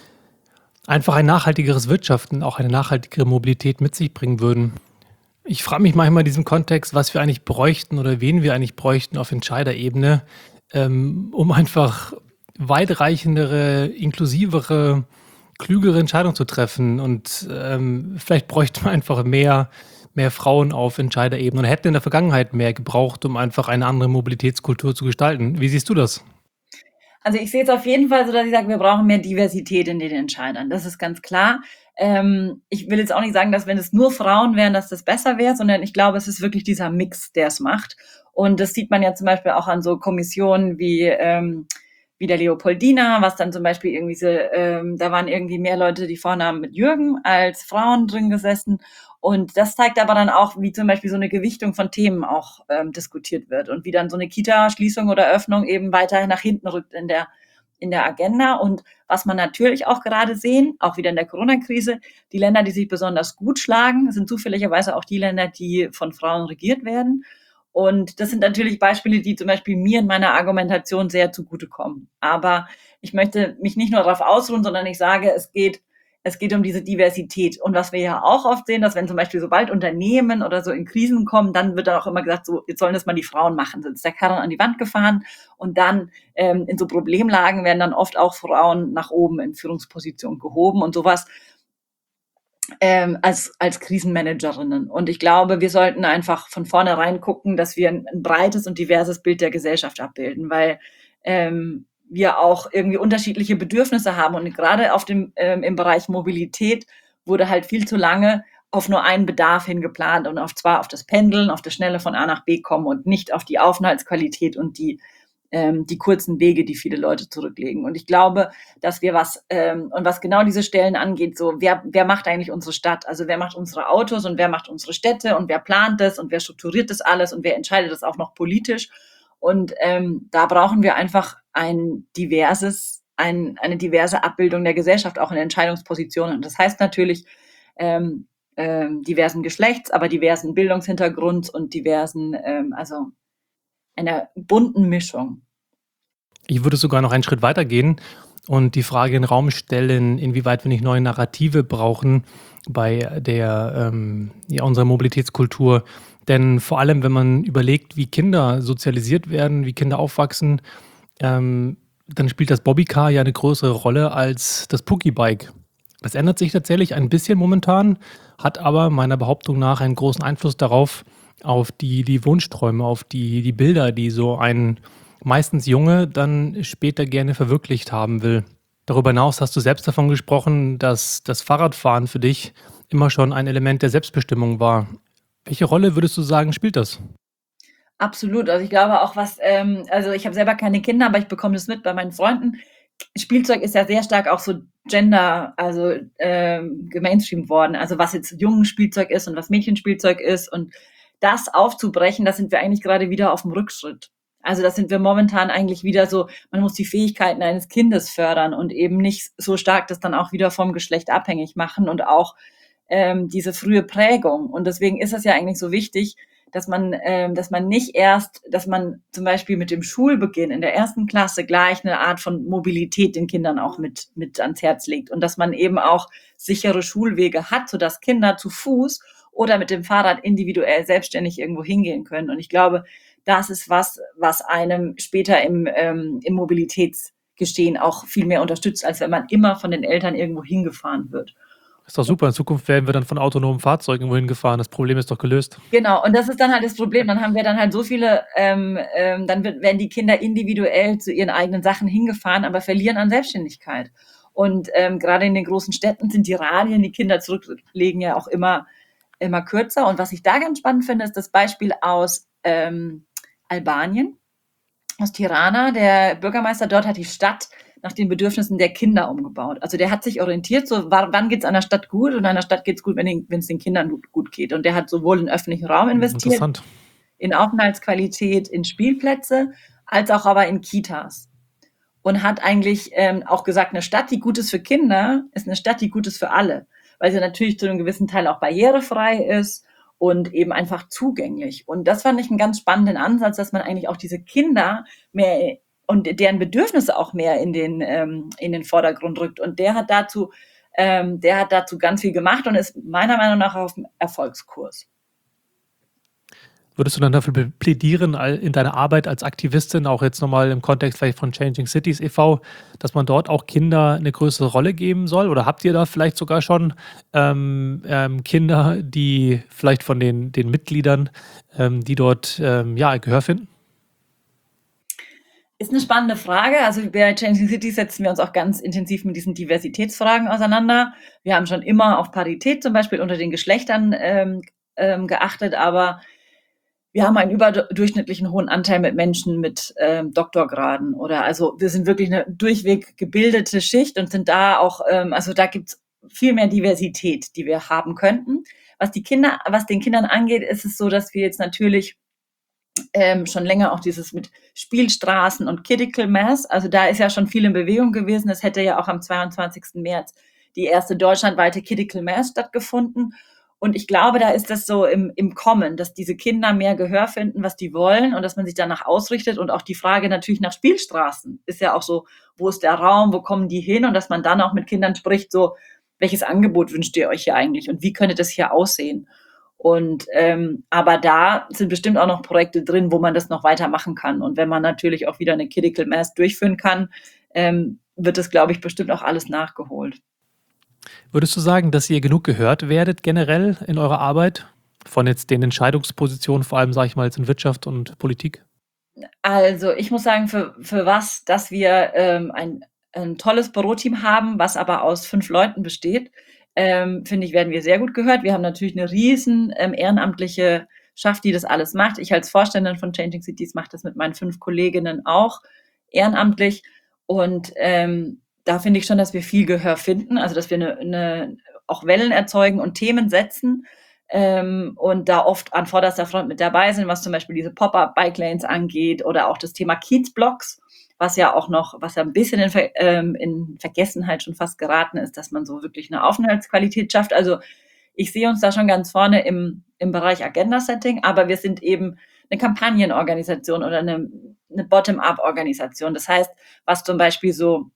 einfach ein nachhaltigeres Wirtschaften, auch eine nachhaltigere Mobilität mit sich bringen würden. Ich frage mich manchmal in diesem Kontext, was wir eigentlich bräuchten oder wen wir eigentlich bräuchten auf Entscheiderebene, um einfach weitreichendere, inklusivere, klügere Entscheidungen zu treffen. Und vielleicht bräuchte man einfach mehr Frauen auf Entscheiderebene und hätten in der Vergangenheit mehr gebraucht, um einfach eine andere Mobilitätskultur zu gestalten. Wie siehst du das? Also ich sehe es auf jeden Fall so, dass ich sage, wir brauchen mehr Diversität in den Entscheidern. Das ist ganz klar. Ich will jetzt auch nicht sagen, dass wenn es nur Frauen wären, dass das besser wäre, sondern ich glaube, es ist wirklich dieser Mix, der es macht. Und das sieht man ja zum Beispiel auch an so Kommissionen wie der Leopoldina, was dann zum Beispiel irgendwie da waren irgendwie mehr Leute, die Vornamen mit Jürgen als Frauen drin gesessen. Und das zeigt aber dann auch, wie zum Beispiel so eine Gewichtung von Themen auch diskutiert wird und wie dann so eine Kita-Schließung oder Öffnung eben weiter nach hinten rückt in der Agenda. Und was man natürlich auch gerade sehen, auch wieder in der Corona-Krise, die Länder, die sich besonders gut schlagen, sind zufälligerweise auch die Länder, die von Frauen regiert werden. Und das sind natürlich Beispiele, die zum Beispiel mir in meiner Argumentation sehr zugutekommen. Aber ich möchte mich nicht nur darauf ausruhen, sondern ich sage, es geht um diese Diversität. Und was wir ja auch oft sehen, dass wenn zum Beispiel sobald Unternehmen oder so in Krisen kommen, dann wird dann auch immer gesagt, so, jetzt sollen das mal die Frauen machen. Sind der Karren an die Wand gefahren und dann in so Problemlagen werden dann oft auch Frauen nach oben in Führungspositionen gehoben und sowas als Krisenmanagerinnen. Und ich glaube, wir sollten einfach von vornherein gucken, dass wir ein breites und diverses Bild der Gesellschaft abbilden, weil wir auch irgendwie unterschiedliche Bedürfnisse haben. Und gerade im Bereich Mobilität wurde halt viel zu lange auf nur einen Bedarf hingeplant und zwar auf das Pendeln, auf das schnelle von A nach B kommen und nicht auf die Aufenthaltsqualität und die kurzen Wege, die viele Leute zurücklegen. Und ich glaube, dass wir und was genau diese Stellen angeht, so wer macht eigentlich unsere Stadt? Also wer macht unsere Autos und wer macht unsere Städte und wer plant das und wer strukturiert das alles und wer entscheidet das auch noch politisch? Und da brauchen wir einfach eine diverse Abbildung der Gesellschaft, auch in Entscheidungspositionen. Und das heißt natürlich diversen Geschlechts, aber diversen Bildungshintergrunds und also einer bunten Mischung. Ich würde sogar noch einen Schritt weiter gehen und die Frage in den Raum stellen, inwieweit wir nicht neue Narrative brauchen bei unserer Mobilitätskultur. Denn vor allem, wenn man überlegt, wie Kinder sozialisiert werden, wie Kinder aufwachsen, dann spielt das Bobbycar ja eine größere Rolle als das Pookie-Bike. Das ändert sich tatsächlich ein bisschen momentan, hat aber meiner Behauptung nach einen großen Einfluss darauf, auf die Wunschträume, auf die Bilder, die so ein meistens Junge dann später gerne verwirklicht haben will. Darüber hinaus hast du selbst davon gesprochen, dass das Fahrradfahren für dich immer schon ein Element der Selbstbestimmung war. Welche Rolle würdest du sagen, spielt das? Absolut. Also ich glaube auch, also ich habe selber keine Kinder, aber ich bekomme das mit bei meinen Freunden. Spielzeug ist ja sehr stark auch so gemainstreamt worden. Also was jetzt Jungenspielzeug ist und was Mädchenspielzeug ist und das aufzubrechen, da sind wir eigentlich gerade wieder auf dem Rückschritt. Also da sind wir momentan eigentlich wieder so, man muss die Fähigkeiten eines Kindes fördern und eben nicht so stark das dann auch wieder vom Geschlecht abhängig machen und auch diese frühe Prägung. Und deswegen ist es ja eigentlich so wichtig, dass man zum Beispiel mit dem Schulbeginn in der 1. Klasse gleich eine Art von Mobilität den Kindern auch mit ans Herz legt und dass man eben auch sichere Schulwege hat, sodass Kinder zu Fuß oder mit dem Fahrrad individuell selbstständig irgendwo hingehen können. Und ich glaube, das ist was einem später im Mobilitätsgestehen auch viel mehr unterstützt, als wenn man immer von den Eltern irgendwo hingefahren wird. Ist doch super. In Zukunft werden wir dann von autonomen Fahrzeugen wohin gefahren. Das Problem ist doch gelöst. Genau, und das ist dann halt das Problem. Dann haben wir dann halt so viele, werden die Kinder individuell zu ihren eigenen Sachen hingefahren, aber verlieren an Selbstständigkeit. Und gerade in den großen Städten sind die Radien, die Kinder zurücklegen, ja auch immer kürzer. Und was ich da ganz spannend finde, ist das Beispiel aus Albanien, aus Tirana. Der Bürgermeister dort hat die Stadt nach den Bedürfnissen der Kinder umgebaut. Also der hat sich orientiert, so wann geht es einer Stadt gut und einer Stadt geht es gut, wenn es den Kindern gut geht. Und der hat sowohl in öffentlichen Raum investiert, in Aufenthaltsqualität, in Spielplätze, als auch aber in Kitas. Und hat eigentlich auch gesagt, eine Stadt, die gut ist für Kinder, ist eine Stadt, die gut ist für alle. Weil sie natürlich zu einem gewissen Teil auch barrierefrei ist und eben einfach zugänglich. Und das fand ich einen ganz spannenden Ansatz, dass man eigentlich auch diese Kinder mehr und deren Bedürfnisse auch mehr in den Vordergrund rückt. Und der hat dazu ganz viel gemacht und ist meiner Meinung nach auf dem Erfolgskurs. Würdest du dann dafür plädieren, in deiner Arbeit als Aktivistin, auch jetzt nochmal im Kontext vielleicht von Changing Cities e.V., dass man dort auch Kinder eine größere Rolle geben soll? Oder habt ihr da vielleicht sogar schon Kinder, die vielleicht von den Mitgliedern, die dort Gehör finden? Ist eine spannende Frage. Also bei Changing Cities setzen wir uns auch ganz intensiv mit diesen Diversitätsfragen auseinander. Wir haben schon immer auf Parität zum Beispiel unter den Geschlechtern geachtet, aber wir haben einen überdurchschnittlichen hohen Anteil mit Menschen mit Doktorgraden also wir sind wirklich eine durchweg gebildete Schicht und sind da auch, also da gibt's viel mehr Diversität, die wir haben könnten. Was den Kindern angeht, ist es so, dass wir jetzt natürlich schon länger auch dieses mit Spielstraßen und Critical Mass. Also da ist ja schon viel in Bewegung gewesen. Es hätte ja auch am 22. März die erste deutschlandweite Critical Mass stattgefunden. Und ich glaube, da ist das so im Kommen, dass diese Kinder mehr Gehör finden, was die wollen und dass man sich danach ausrichtet. Und auch die Frage natürlich nach Spielstraßen ist ja auch so, wo ist der Raum, wo kommen die hin? Und dass man dann auch mit Kindern spricht, so, welches Angebot wünscht ihr euch hier eigentlich und wie könnte das hier aussehen? Und aber da sind bestimmt auch noch Projekte drin, wo man das noch weitermachen kann. Und wenn man natürlich auch wieder eine Critical Mass durchführen kann, wird das, glaube ich, bestimmt auch alles nachgeholt. Würdest du sagen, dass ihr genug gehört werdet generell in eurer Arbeit? Von jetzt den Entscheidungspositionen, vor allem, sage ich mal, jetzt in Wirtschaft und Politik? Also ich muss sagen, für was, dass wir ein tolles Büroteam haben, was aber aus 5 Leuten besteht, finde ich, werden wir sehr gut gehört. Wir haben natürlich eine riesen ehrenamtliche Schaft, die das alles macht. Ich als Vorständin von Changing Cities mache das mit meinen 5 Kolleginnen auch ehrenamtlich. Und da finde ich schon, dass wir viel Gehör finden, also dass wir auch Wellen erzeugen und Themen setzen. Und da oft an vorderster Front mit dabei sind, was zum Beispiel diese Pop-up-Bike-Lanes angeht oder auch das Thema Kiezblocks, was ja ein bisschen in Vergessenheit schon fast geraten ist, dass man so wirklich eine Aufenthaltsqualität schafft. Also ich sehe uns da schon ganz vorne im Bereich Agenda-Setting, aber wir sind eben eine Kampagnenorganisation oder eine Bottom-up-Organisation. Das heißt, was zum Beispiel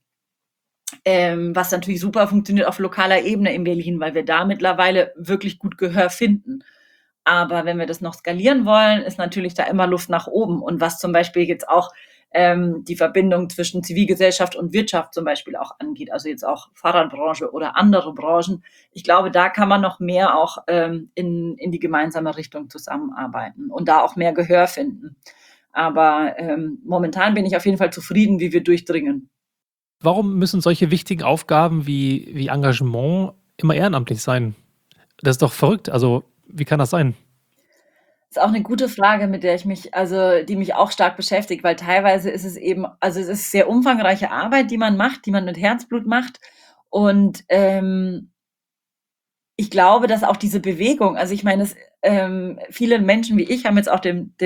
was natürlich super funktioniert auf lokaler Ebene in Berlin, weil wir da mittlerweile wirklich gut Gehör finden. Aber wenn wir das noch skalieren wollen, ist natürlich da immer Luft nach oben. Und was zum Beispiel jetzt auch die Verbindung zwischen Zivilgesellschaft und Wirtschaft zum Beispiel auch angeht, also jetzt auch Fahrradbranche oder andere Branchen, ich glaube, da kann man noch mehr auch in die gemeinsame Richtung zusammenarbeiten und da auch mehr Gehör finden. Aber momentan bin ich auf jeden Fall zufrieden, wie wir durchdringen. Warum müssen solche wichtigen Aufgaben wie Engagement immer ehrenamtlich sein? Das ist doch verrückt. Also, wie kann das sein? Ist auch eine gute Frage, mit der die mich auch stark beschäftigt, weil teilweise ist es eben, also es ist sehr umfangreiche Arbeit, die man macht, die man mit Herzblut macht. Und ich glaube, dass auch diese Bewegung, also ich meine, viele Menschen wie ich haben jetzt auch den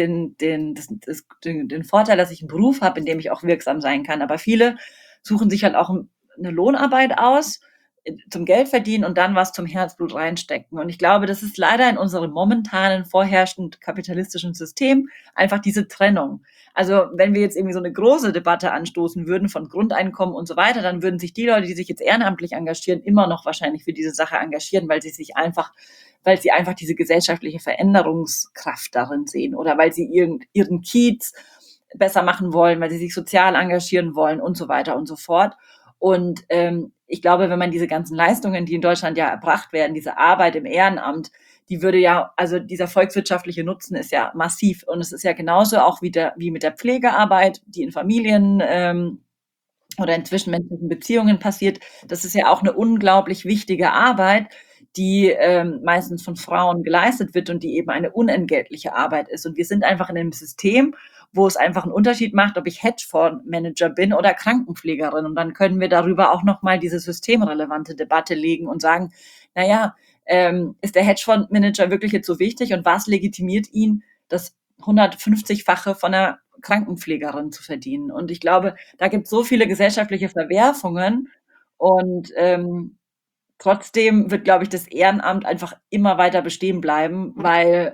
Vorteil, dass ich einen Beruf habe, in dem ich auch wirksam sein kann. Aber viele suchen sich halt auch eine Lohnarbeit aus zum Geld verdienen und dann was zum Herzblut reinstecken. Und ich glaube, das ist leider in unserem momentanen vorherrschend kapitalistischen System einfach diese Trennung. Also wenn wir jetzt irgendwie so eine große Debatte anstoßen würden von Grundeinkommen und so weiter, dann würden sich die Leute, die sich jetzt ehrenamtlich engagieren, immer noch wahrscheinlich für diese Sache engagieren, weil sie einfach diese gesellschaftliche Veränderungskraft darin sehen oder weil sie ihren Kiez besser machen wollen, weil sie sich sozial engagieren wollen und so weiter und so fort. Und ich glaube, wenn man diese ganzen Leistungen, die in Deutschland ja erbracht werden, diese Arbeit im Ehrenamt, die würde ja, also dieser volkswirtschaftliche Nutzen ist ja massiv. Und es ist ja genauso auch wie mit der Pflegearbeit, die in Familien oder in zwischenmenschlichen Beziehungen passiert. Das ist ja auch eine unglaublich wichtige Arbeit, die meistens von Frauen geleistet wird und die eben eine unentgeltliche Arbeit ist. Und wir sind einfach in einem System, wo es einfach einen Unterschied macht, ob ich Hedgefondsmanager bin oder Krankenpflegerin. Und dann können wir darüber auch nochmal diese systemrelevante Debatte legen und sagen, naja, ist der Hedgefondsmanager wirklich jetzt so wichtig und was legitimiert ihn, das 150-fache von einer Krankenpflegerin zu verdienen? Und ich glaube, da gibt es so viele gesellschaftliche Verwerfungen und trotzdem wird, glaube ich, das Ehrenamt einfach immer weiter bestehen bleiben, weil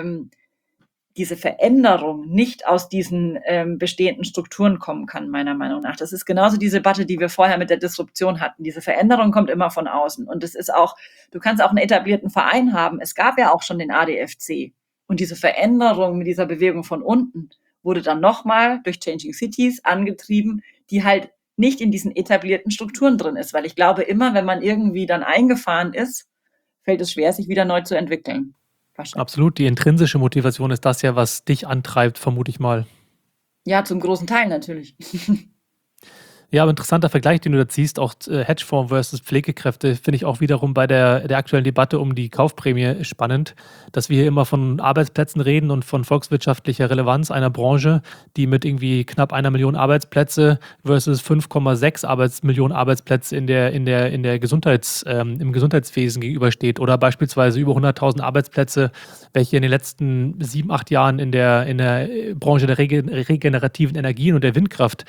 diese Veränderung nicht aus diesen bestehenden Strukturen kommen kann, meiner Meinung nach. Das ist genauso diese Debatte, die wir vorher mit der Disruption hatten. Diese Veränderung kommt immer von außen. Und es ist auch, du kannst auch einen etablierten Verein haben. Es gab ja auch schon den ADFC. Und diese Veränderung mit dieser Bewegung von unten wurde dann nochmal durch Changing Cities angetrieben, die halt nicht in diesen etablierten Strukturen drin ist. Weil ich glaube, immer, wenn man irgendwie dann eingefahren ist, fällt es schwer, sich wieder neu zu entwickeln. Absolut, die intrinsische Motivation ist das ja, was dich antreibt, vermute ich mal. Ja, zum großen Teil natürlich. Ja, aber interessanter Vergleich, den du da ziehst, auch Hedgefonds versus Pflegekräfte, finde ich auch wiederum bei der aktuellen Debatte um die Kaufprämie spannend, dass wir hier immer von Arbeitsplätzen reden und von volkswirtschaftlicher Relevanz einer Branche, die mit irgendwie knapp 1 Million Arbeitsplätze versus 5,6 Millionen Arbeitsplätze in der im Gesundheitswesen gegenübersteht. Oder beispielsweise über 100.000 Arbeitsplätze, welche in den letzten 7, 8 Jahren in der Branche der regenerativen Energien und der Windkraft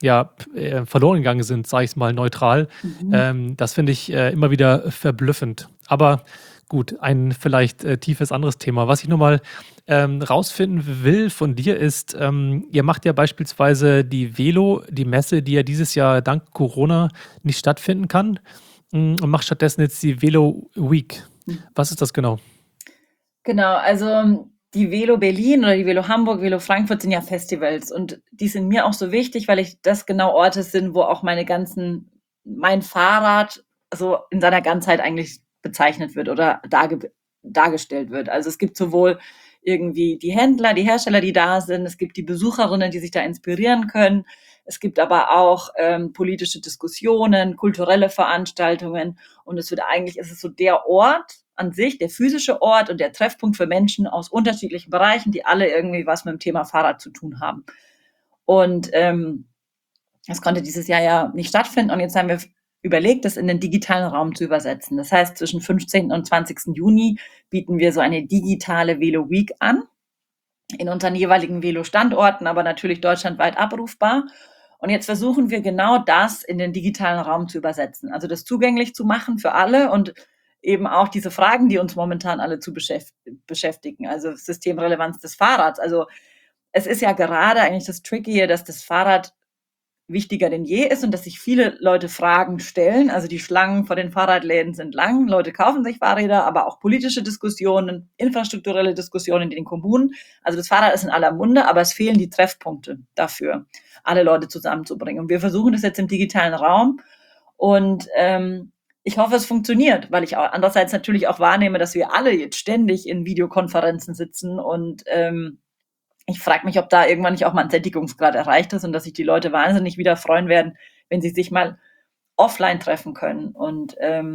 verloren gegangen sind, sage ich es mal neutral. Das finde ich immer wieder verblüffend. Aber gut, ein vielleicht tiefes anderes Thema. Was ich nochmal rausfinden will von dir ist, ihr macht ja beispielsweise die Velo, die Messe, die ja dieses Jahr dank Corona nicht stattfinden kann, und macht stattdessen jetzt die Velo Week. Was ist das genau? Genau, also die Velo Berlin oder die Velo Hamburg, Velo Frankfurt sind ja Festivals und die sind mir auch so wichtig, weil das genau Orte sind, wo auch mein Fahrrad so in seiner Ganzheit eigentlich bezeichnet wird oder dargestellt wird. Also es gibt sowohl irgendwie die Händler, die Hersteller, die da sind, es gibt die Besucherinnen, die sich da inspirieren können, es gibt aber auch politische Diskussionen, kulturelle Veranstaltungen und ist es so der Ort an sich, der physische Ort und der Treffpunkt für Menschen aus unterschiedlichen Bereichen, die alle irgendwie was mit dem Thema Fahrrad zu tun haben. Und das konnte dieses Jahr ja nicht stattfinden und jetzt haben wir überlegt, das in den digitalen Raum zu übersetzen. Das heißt, zwischen 15. und 20. Juni bieten wir so eine digitale Velo Week an, in unseren jeweiligen Velo-Standorten, aber natürlich deutschlandweit abrufbar. Und jetzt versuchen wir genau das in den digitalen Raum zu übersetzen, also das zugänglich zu machen für alle und eben auch diese Fragen, die uns momentan alle zu beschäftigen, also Systemrelevanz des Fahrrads. Also es ist ja gerade eigentlich das Tricky hier, dass das Fahrrad wichtiger denn je ist und dass sich viele Leute Fragen stellen. Also die Schlangen vor den Fahrradläden sind lang, Leute kaufen sich Fahrräder, aber auch politische Diskussionen, infrastrukturelle Diskussionen in den Kommunen. Also das Fahrrad ist in aller Munde, aber es fehlen die Treffpunkte dafür, alle Leute zusammenzubringen. Und wir versuchen das jetzt im digitalen Raum und ich hoffe, es funktioniert, weil ich auch andererseits natürlich auch wahrnehme, dass wir alle jetzt ständig in Videokonferenzen sitzen und ich frage mich, ob da irgendwann nicht auch mal ein Sättigungsgrad erreicht ist und dass sich die Leute wahnsinnig wieder freuen werden, wenn sie sich mal offline treffen können. Und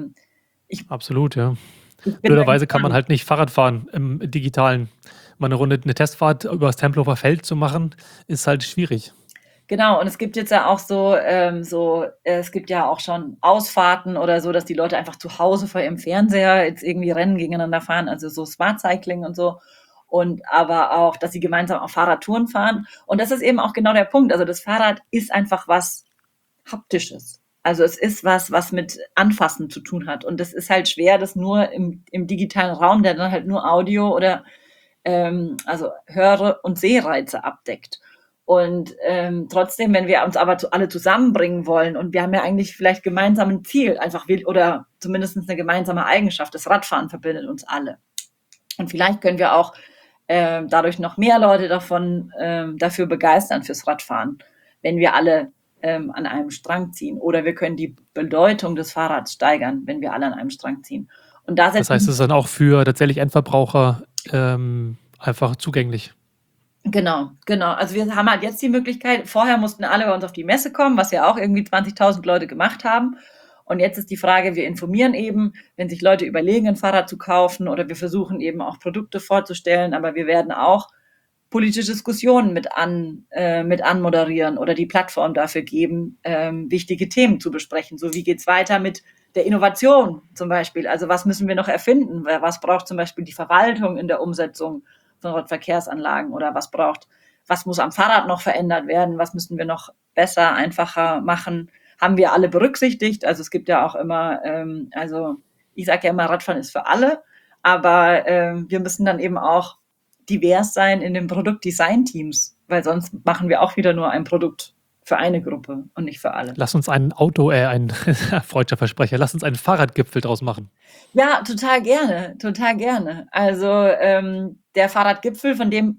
Absolut, ja. ich bin Blöderweise kann man halt nicht Fahrrad fahren im Digitalen. Mal eine Testfahrt über das Tempelhofer Feld zu machen, ist halt schwierig. Genau, und es gibt jetzt ja auch es gibt ja auch schon Ausfahrten oder so, dass die Leute einfach zu Hause vor ihrem Fernseher jetzt irgendwie Rennen gegeneinander fahren, also so Smart Cycling und so. Und aber auch, dass sie gemeinsam auf Fahrradtouren fahren. Und das ist eben auch genau der Punkt. Also das Fahrrad ist einfach was Haptisches. Also es ist was mit Anfassen zu tun hat. Und das ist halt schwer, das nur im digitalen Raum, der dann halt nur Audio oder also Höre- und Sehreize abdeckt. Und trotzdem, wenn wir uns aber alle zusammenbringen wollen und wir haben ja eigentlich vielleicht gemeinsam ein Ziel, oder zumindest eine gemeinsame Eigenschaft, das Radfahren verbindet uns alle. Und vielleicht können wir auch dadurch noch mehr Leute dafür begeistern fürs Radfahren, wenn wir alle an einem Strang ziehen. Oder wir können die Bedeutung des Fahrrads steigern, wenn wir alle an einem Strang ziehen. Und Das heißt, es ist dann auch für tatsächlich Endverbraucher einfach zugänglich. Genau. Also wir haben halt jetzt die Möglichkeit, vorher mussten alle bei uns auf die Messe kommen, was ja auch irgendwie 20.000 Leute gemacht haben. Und jetzt ist die Frage, wir informieren eben, wenn sich Leute überlegen, ein Fahrrad zu kaufen oder wir versuchen eben auch Produkte vorzustellen, aber wir werden auch politische Diskussionen mit anmoderieren oder die Plattform dafür geben, wichtige Themen zu besprechen. So wie geht's weiter mit der Innovation zum Beispiel? Also was müssen wir noch erfinden? Was braucht zum Beispiel die Verwaltung in der Umsetzung von Radverkehrsanlagen oder was muss am Fahrrad noch verändert werden? Was müssen wir noch besser, einfacher machen? Haben wir alle berücksichtigt? Also es gibt ja auch immer, ich sage ja immer, Radfahren ist für alle, aber wir müssen dann eben auch divers sein in den Produktdesign-Teams, weil sonst machen wir auch wieder nur ein Produkt für eine Gruppe und nicht für alle. Lass uns ein freudscher Versprecher, lass uns einen Fahrradgipfel draus machen. Ja, total gerne. Also der Fahrradgipfel,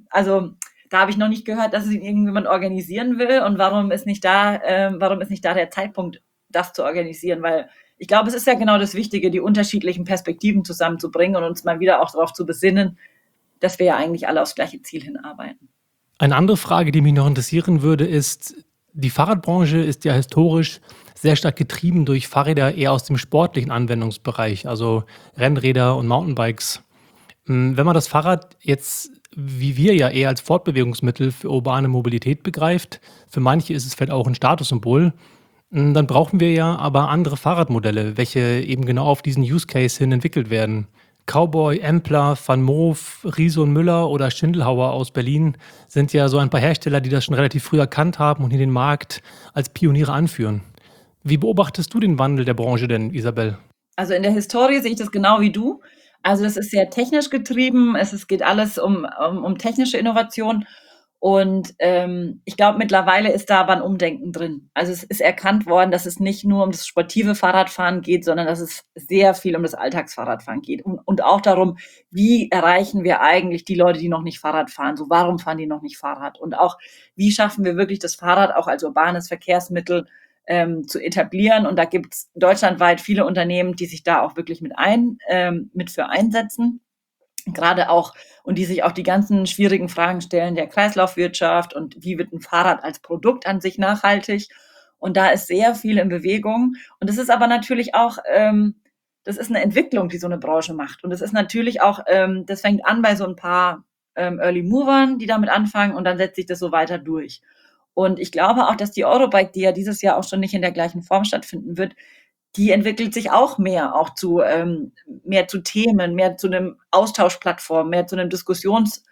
da habe ich noch nicht gehört, dass es ihn irgendjemand organisieren will und warum ist nicht da der Zeitpunkt, das zu organisieren, weil ich glaube, es ist ja genau das Wichtige, die unterschiedlichen Perspektiven zusammenzubringen und uns mal wieder auch darauf zu besinnen, dass wir ja eigentlich alle aufs gleiche Ziel hinarbeiten. Eine andere Frage, die mich noch interessieren würde, ist, Die Fahrradbranche ist ja historisch sehr stark getrieben durch Fahrräder eher aus dem sportlichen Anwendungsbereich, also Rennräder und Mountainbikes. Wenn man das Fahrrad jetzt, wie wir ja eher als Fortbewegungsmittel für urbane Mobilität begreift, für manche ist es vielleicht auch ein Statussymbol, dann brauchen wir ja aber andere Fahrradmodelle, welche eben genau auf diesen Use Case hin entwickelt werden. Cowboy, Empler, Van Moof, Riese und Müller oder Schindelhauer aus Berlin sind ja so ein paar Hersteller, die das schon relativ früh erkannt haben und hier den Markt als Pioniere anführen. Wie beobachtest du den Wandel der Branche denn, Isabel? Also in der Historie sehe ich das genau wie du. Also das ist sehr technisch getrieben. Es geht alles um technische Innovation. Und ich glaube, mittlerweile ist da aber ein Umdenken drin. Also es ist erkannt worden, dass es nicht nur um das sportive Fahrradfahren geht, sondern dass es sehr viel um das Alltagsfahrradfahren geht. Und auch darum, wie erreichen wir eigentlich die Leute, die noch nicht Fahrrad fahren? So, warum fahren die noch nicht Fahrrad? Und auch, wie schaffen wir wirklich das Fahrrad auch als urbanes Verkehrsmittel zu etablieren. Und da gibt es deutschlandweit viele Unternehmen, die sich da auch wirklich mit für einsetzen. Gerade auch, und die sich auch die ganzen schwierigen Fragen stellen der Kreislaufwirtschaft und wie wird ein Fahrrad als Produkt an sich nachhaltig. Und da ist sehr viel in Bewegung. Und das ist aber natürlich auch, das ist eine Entwicklung, die so eine Branche macht. Und das ist natürlich auch, das fängt an bei so ein paar Early Movern, die damit anfangen und dann setzt sich das so weiter durch. Und ich glaube auch, dass die Eurobike, die ja dieses Jahr auch schon nicht in der gleichen Form stattfinden wird, die entwickelt sich auch mehr zu Themen, mehr zu einem Austauschplattform, mehr zu einem Diskussionsforum,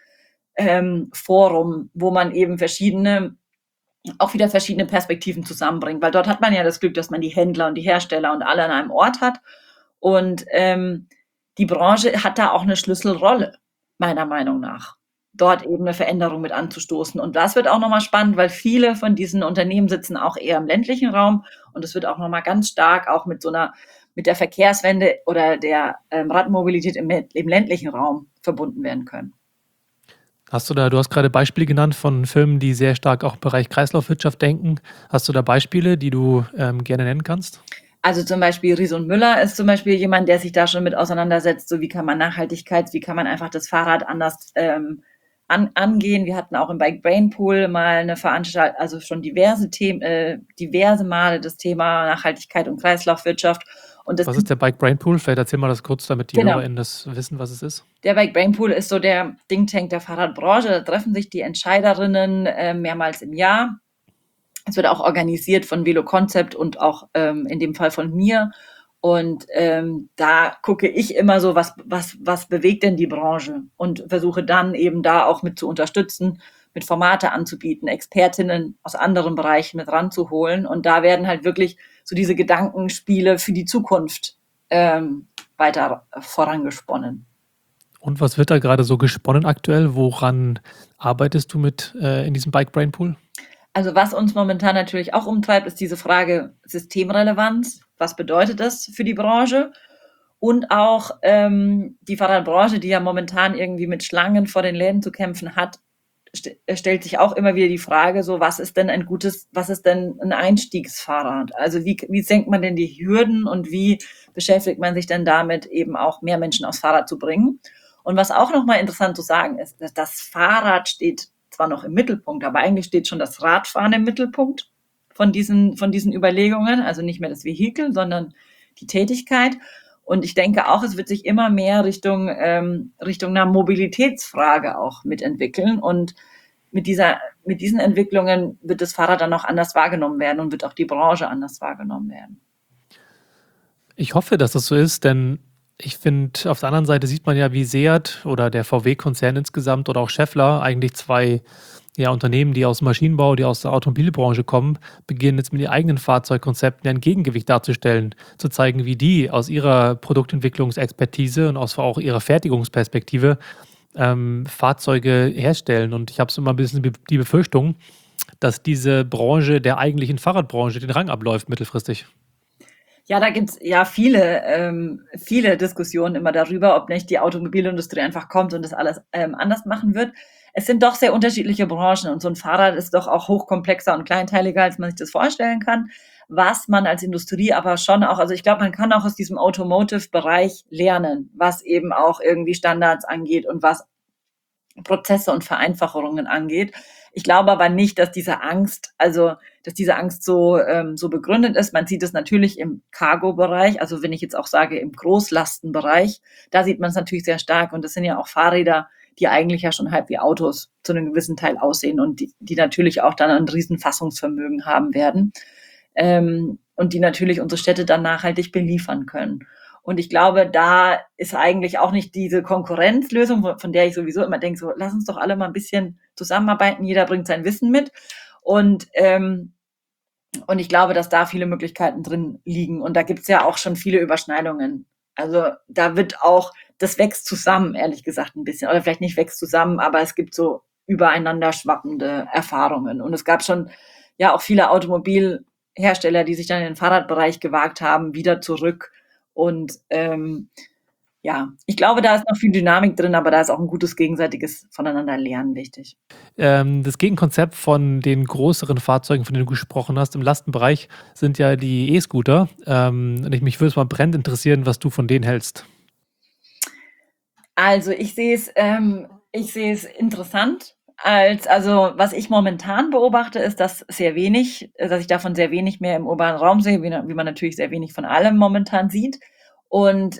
wo man eben auch wieder verschiedene Perspektiven zusammenbringt. Weil dort hat man ja das Glück, dass man die Händler und die Hersteller und alle an einem Ort hat. Und die Branche hat da auch eine Schlüsselrolle, meiner Meinung nach, dort eben eine Veränderung mit anzustoßen. Und das wird auch nochmal spannend, weil viele von diesen Unternehmen sitzen auch eher im ländlichen Raum. Und es wird auch nochmal ganz stark auch mit der Verkehrswende oder der Radmobilität im ländlichen Raum verbunden werden können. Du hast gerade Beispiele genannt von Firmen, die sehr stark auch im Bereich Kreislaufwirtschaft denken. Hast du da Beispiele, die du gerne nennen kannst? Also zum Beispiel Ries und Müller ist zum Beispiel jemand, der sich da schon mit auseinandersetzt, so wie kann man Nachhaltigkeit, wie kann man einfach das Fahrrad anders angehen. Wir hatten auch im Bike Brain Pool mal eine Veranstaltung, also schon diverse Male das Thema Nachhaltigkeit und Kreislaufwirtschaft. Und Was ist der Bike Brain Pool? Vielleicht erzähl mal das kurz, damit die Genau. HörerInnen das wissen, was es ist. Der Bike Brain Pool ist so der Think Tank der Fahrradbranche. Da treffen sich die Entscheiderinnen mehrmals im Jahr. Es wird auch organisiert von Velo Concept und auch in dem Fall von mir. Und da gucke ich immer so, was bewegt denn die Branche? Und versuche dann eben da auch mit zu unterstützen, mit Formate anzubieten, Expertinnen aus anderen Bereichen mit ranzuholen. Und da werden halt wirklich so diese Gedankenspiele für die Zukunft weiter vorangesponnen. Und was wird da gerade so gesponnen aktuell? Woran arbeitest du mit in diesem Bike Brain Pool? Also was uns momentan natürlich auch umtreibt, ist diese Frage Systemrelevanz. Was bedeutet das für die Branche? Und auch die Fahrradbranche, die ja momentan irgendwie mit Schlangen vor den Läden zu kämpfen hat, stellt sich auch immer wieder die Frage, so was ist denn ein Einstiegsfahrrad? Also wie senkt man denn die Hürden und wie beschäftigt man sich denn damit, eben auch mehr Menschen aufs Fahrrad zu bringen? Und was auch nochmal interessant zu sagen ist, dass das Fahrrad steht zwar noch im Mittelpunkt, aber eigentlich steht schon das Radfahren im Mittelpunkt von diesen Überlegungen, also nicht mehr das Vehikel, sondern die Tätigkeit. Und ich denke auch, es wird sich immer mehr Richtung einer Mobilitätsfrage auch mitentwickeln. Und mit diesen Entwicklungen wird das Fahrrad dann auch anders wahrgenommen werden und wird auch die Branche anders wahrgenommen werden. Ich hoffe, dass das so ist, denn ich finde, auf der anderen Seite sieht man ja, wie Seat oder der VW-Konzern insgesamt oder auch Schaeffler, eigentlich zwei Unternehmen, die aus dem Maschinenbau, die aus der Automobilbranche kommen, beginnen jetzt mit ihren eigenen Fahrzeugkonzepten ein Gegengewicht darzustellen, zu zeigen, wie die aus ihrer Produktentwicklungsexpertise und aus auch ihrer Fertigungsperspektive Fahrzeuge herstellen. Und ich habe so immer ein bisschen die Befürchtung, dass diese Branche der eigentlichen Fahrradbranche den Rang abläuft mittelfristig. Ja, da gibt's ja viele Diskussionen immer darüber, ob nicht die Automobilindustrie einfach kommt und das alles anders machen wird. Es sind doch sehr unterschiedliche Branchen und so ein Fahrrad ist doch auch hochkomplexer und kleinteiliger, als man sich das vorstellen kann. Was man als Industrie aber schon auch, also ich glaube, man kann auch aus diesem Automotive-Bereich lernen, was eben auch irgendwie Standards angeht und was Prozesse und Vereinfachungen angeht. Ich glaube aber nicht, dass diese Angst, so begründet ist. Man sieht es natürlich im Cargo-Bereich, also wenn ich jetzt auch sage im Großlastenbereich, da sieht man es natürlich sehr stark. Und das sind ja auch Fahrräder, die eigentlich ja schon halb wie Autos zu einem gewissen Teil aussehen und die natürlich auch dann ein riesen Fassungsvermögen haben werden. Und die natürlich unsere Städte dann nachhaltig beliefern können. Und ich glaube, da ist eigentlich auch nicht diese Konkurrenzlösung, von der ich sowieso immer denke, so lass uns doch alle mal ein bisschen zusammenarbeiten, jeder bringt sein Wissen mit. Und ich glaube, dass da viele Möglichkeiten drin liegen. Und da gibt's ja auch schon viele Überschneidungen. Also da wird auch, das wächst zusammen, ehrlich gesagt, ein bisschen. Oder vielleicht nicht wächst zusammen, aber es gibt so übereinander schwappende Erfahrungen. Und es gab schon ja auch viele Automobilhersteller, die sich dann in den Fahrradbereich gewagt haben, wieder zurück. Und ja, ich glaube, da ist noch viel Dynamik drin, aber da ist auch ein gutes gegenseitiges Voneinander lernen wichtig. Das Gegenkonzept von den größeren Fahrzeugen, von denen du gesprochen hast, im Lastenbereich, sind ja die E-Scooter. Und mich würde es mal brennend interessieren, was du von denen hältst. Also ich sehe es interessant. Also was ich momentan beobachte, ist, dass ich davon sehr wenig mehr im urbanen Raum sehe, wie man natürlich sehr wenig von allem momentan sieht. Und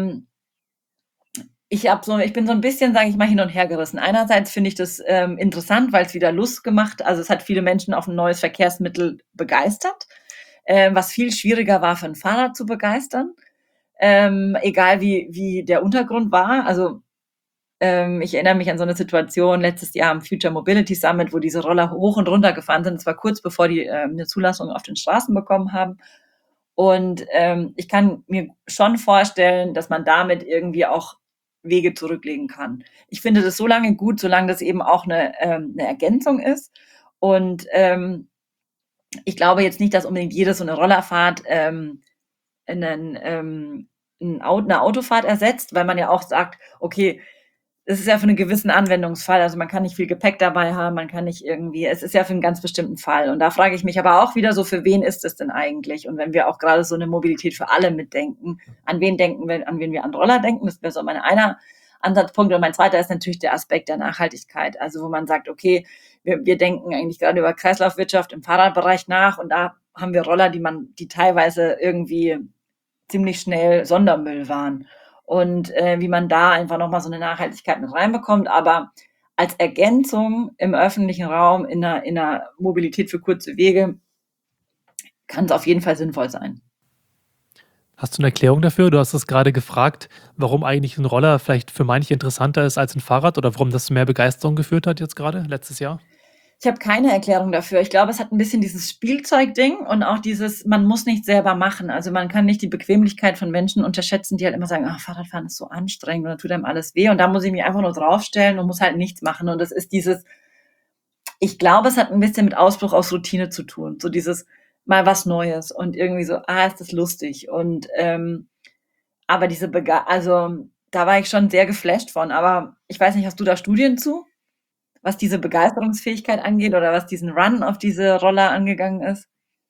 ich bin so ein bisschen, sage ich mal, hin und her gerissen. Einerseits finde ich das interessant, weil es wieder Lust gemacht, also es hat viele Menschen auf ein neues Verkehrsmittel begeistert, was viel schwieriger war für ein Fahrrad zu begeistern, egal wie der Untergrund war. Also ich erinnere mich an so eine Situation letztes Jahr am Future Mobility Summit, wo diese Roller hoch und runter gefahren sind. Das war kurz bevor die eine Zulassung auf den Straßen bekommen haben. Und ich kann mir schon vorstellen, dass man damit irgendwie auch Wege zurücklegen kann. Ich finde das so lange gut, solange das eben auch eine Ergänzung ist. Und ich glaube jetzt nicht, dass unbedingt jede so eine Rollerfahrt eine Autofahrt ersetzt, weil man ja auch sagt, okay, es ist ja für einen gewissen Anwendungsfall, also man kann nicht viel Gepäck dabei haben, man kann nicht irgendwie, es ist ja für einen ganz bestimmten Fall. Und da frage ich mich aber auch wieder so, für wen ist es denn eigentlich? Und wenn wir auch gerade so eine Mobilität für alle mitdenken, an wen wir an Roller denken, das wäre so einer Ansatzpunkt. Und mein zweiter ist natürlich der Aspekt der Nachhaltigkeit, also wo man sagt, okay, wir denken eigentlich gerade über Kreislaufwirtschaft im Fahrradbereich nach und da haben wir Roller, die teilweise irgendwie ziemlich schnell Sondermüll waren. Und wie man da einfach nochmal so eine Nachhaltigkeit mit reinbekommt. Aber als Ergänzung im öffentlichen Raum, in einer Mobilität für kurze Wege, kann es auf jeden Fall sinnvoll sein. Hast du eine Erklärung dafür? Du hast es gerade gefragt, warum eigentlich ein Roller vielleicht für manche interessanter ist als ein Fahrrad oder warum das zu mehr Begeisterung geführt hat jetzt gerade, letztes Jahr? Ich habe keine Erklärung dafür. Ich glaube, es hat ein bisschen dieses Spielzeugding und auch dieses, man muss nicht selber machen. Also man kann nicht die Bequemlichkeit von Menschen unterschätzen, die halt immer sagen, Fahrradfahren ist so anstrengend und dann tut einem alles weh. Und da muss ich mich einfach nur draufstellen und muss halt nichts machen. Und das ist ich glaube, es hat ein bisschen mit Ausbruch aus Routine zu tun. So dieses mal was Neues und irgendwie so, ist das lustig. Und aber also da war ich schon sehr geflasht von. Aber ich weiß nicht, hast du da Studien zu? Was diese Begeisterungsfähigkeit angeht oder was diesen Run auf diese Roller angegangen ist?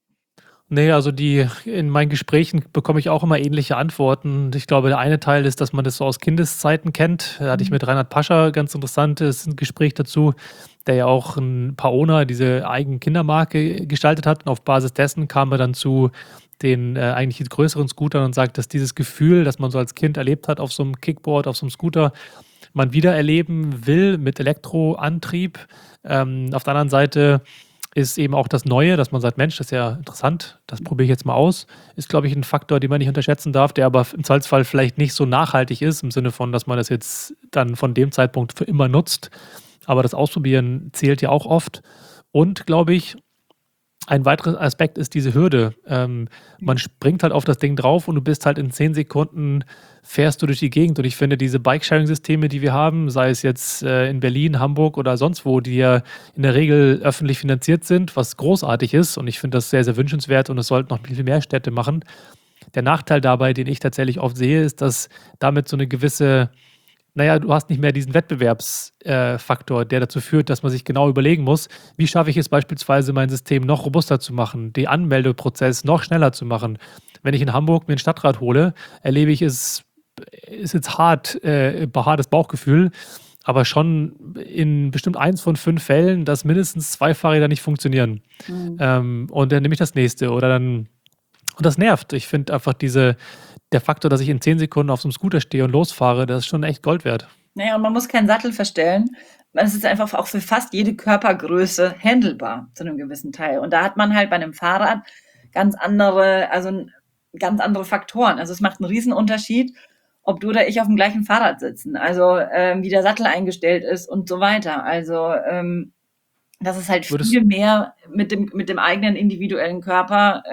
Ne, also in meinen Gesprächen bekomme ich auch immer ähnliche Antworten. Ich glaube, der eine Teil ist, dass man das so aus Kindeszeiten kennt. Da hatte ich Mhm. mit Reinhard Pascher ganz interessantes Gespräch dazu, der ja auch 'n Paona, diese Eigen-Kindermarke gestaltet hat. Und auf Basis dessen kam er dann zu den, eigentlich größeren Scootern und sagt, dass dieses Gefühl, das man so als Kind erlebt hat auf so einem Kickboard, auf so einem Scooter, man wiedererleben will mit Elektroantrieb. Auf der anderen Seite ist eben auch das Neue, dass man sagt: „Mensch, das ist ja interessant, das probiere ich jetzt mal aus.“ Ist, glaube ich, ein Faktor, den man nicht unterschätzen darf, der aber im Zweifelsfall vielleicht nicht so nachhaltig ist, im Sinne von, dass man das jetzt dann von dem Zeitpunkt für immer nutzt. Aber das Ausprobieren zählt ja auch oft. Und, glaube ich, ein weiterer Aspekt ist diese Hürde. Man springt halt auf das Ding drauf und du bist halt in 10 Sekunden fährst du durch die Gegend. Und ich finde, diese Bike-Sharing-Systeme, die wir haben, sei es jetzt in Berlin, Hamburg oder sonst wo, die ja in der Regel öffentlich finanziert sind, was großartig ist. Und ich finde das sehr, sehr wünschenswert und es sollten noch viel, viel mehr Städte machen. Der Nachteil dabei, den ich tatsächlich oft sehe, ist, dass damit so eine gewisse, naja, du hast nicht mehr diesen Wettbewerbsfaktor, der dazu führt, dass man sich genau überlegen muss, wie schaffe ich es beispielsweise, mein System noch robuster zu machen, den Anmeldeprozess noch schneller zu machen. Wenn ich in Hamburg mir ein Stadtrat hole, erlebe ich es, ist jetzt hartes Bauchgefühl, aber schon in bestimmt 1 von 5 Fällen, dass mindestens 2 Fahrräder nicht funktionieren. Mhm. Und dann nehme ich das nächste oder dann und das nervt. Ich finde einfach der Faktor, dass ich in 10 Sekunden auf so einem Scooter stehe und losfahre, das ist schon echt Gold wert. Naja, und man muss keinen Sattel verstellen. Es ist einfach auch für fast jede Körpergröße handelbar zu einem gewissen Teil. Und da hat man halt bei einem Fahrrad ganz andere Faktoren. Also es macht einen Riesenunterschied, ob du oder ich auf dem gleichen Fahrrad sitzen. Also wie der Sattel eingestellt ist und so weiter. Also das ist halt Würdest viel mehr mit dem eigenen individuellen Körper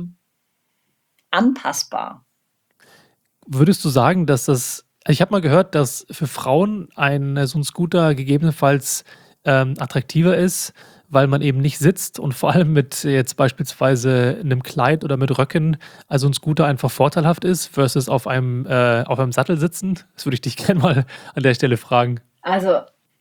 anpassbar. würdest du sagen, dass das ich habe mal gehört, dass für Frauen so 'n Scooter gegebenenfalls, attraktiver ist, weil man eben nicht sitzt und vor allem mit jetzt beispielsweise 'nem Kleid oder mit Röcken, also 'n Scooter einfach vorteilhaft ist versus auf einem Sattel sitzen? Das würde ich dich gerne mal an der Stelle fragen. Also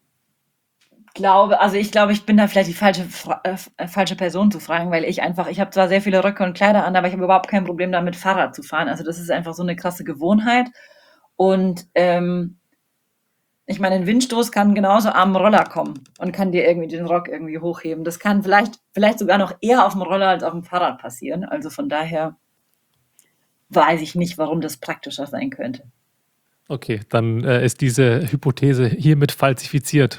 ich glaube, ich bin da vielleicht die falsche Person zu fragen, weil ich habe zwar sehr viele Röcke und Kleider an, aber ich habe überhaupt kein Problem damit, Fahrrad zu fahren. Also das ist einfach so eine krasse Gewohnheit. Und ich meine, ein Windstoß kann genauso am Roller kommen und kann dir irgendwie den Rock irgendwie hochheben. Das kann vielleicht sogar noch eher auf dem Roller als auf dem Fahrrad passieren. Also von daher weiß ich nicht, warum das praktischer sein könnte. Okay, dann, ist diese Hypothese hiermit falsifiziert.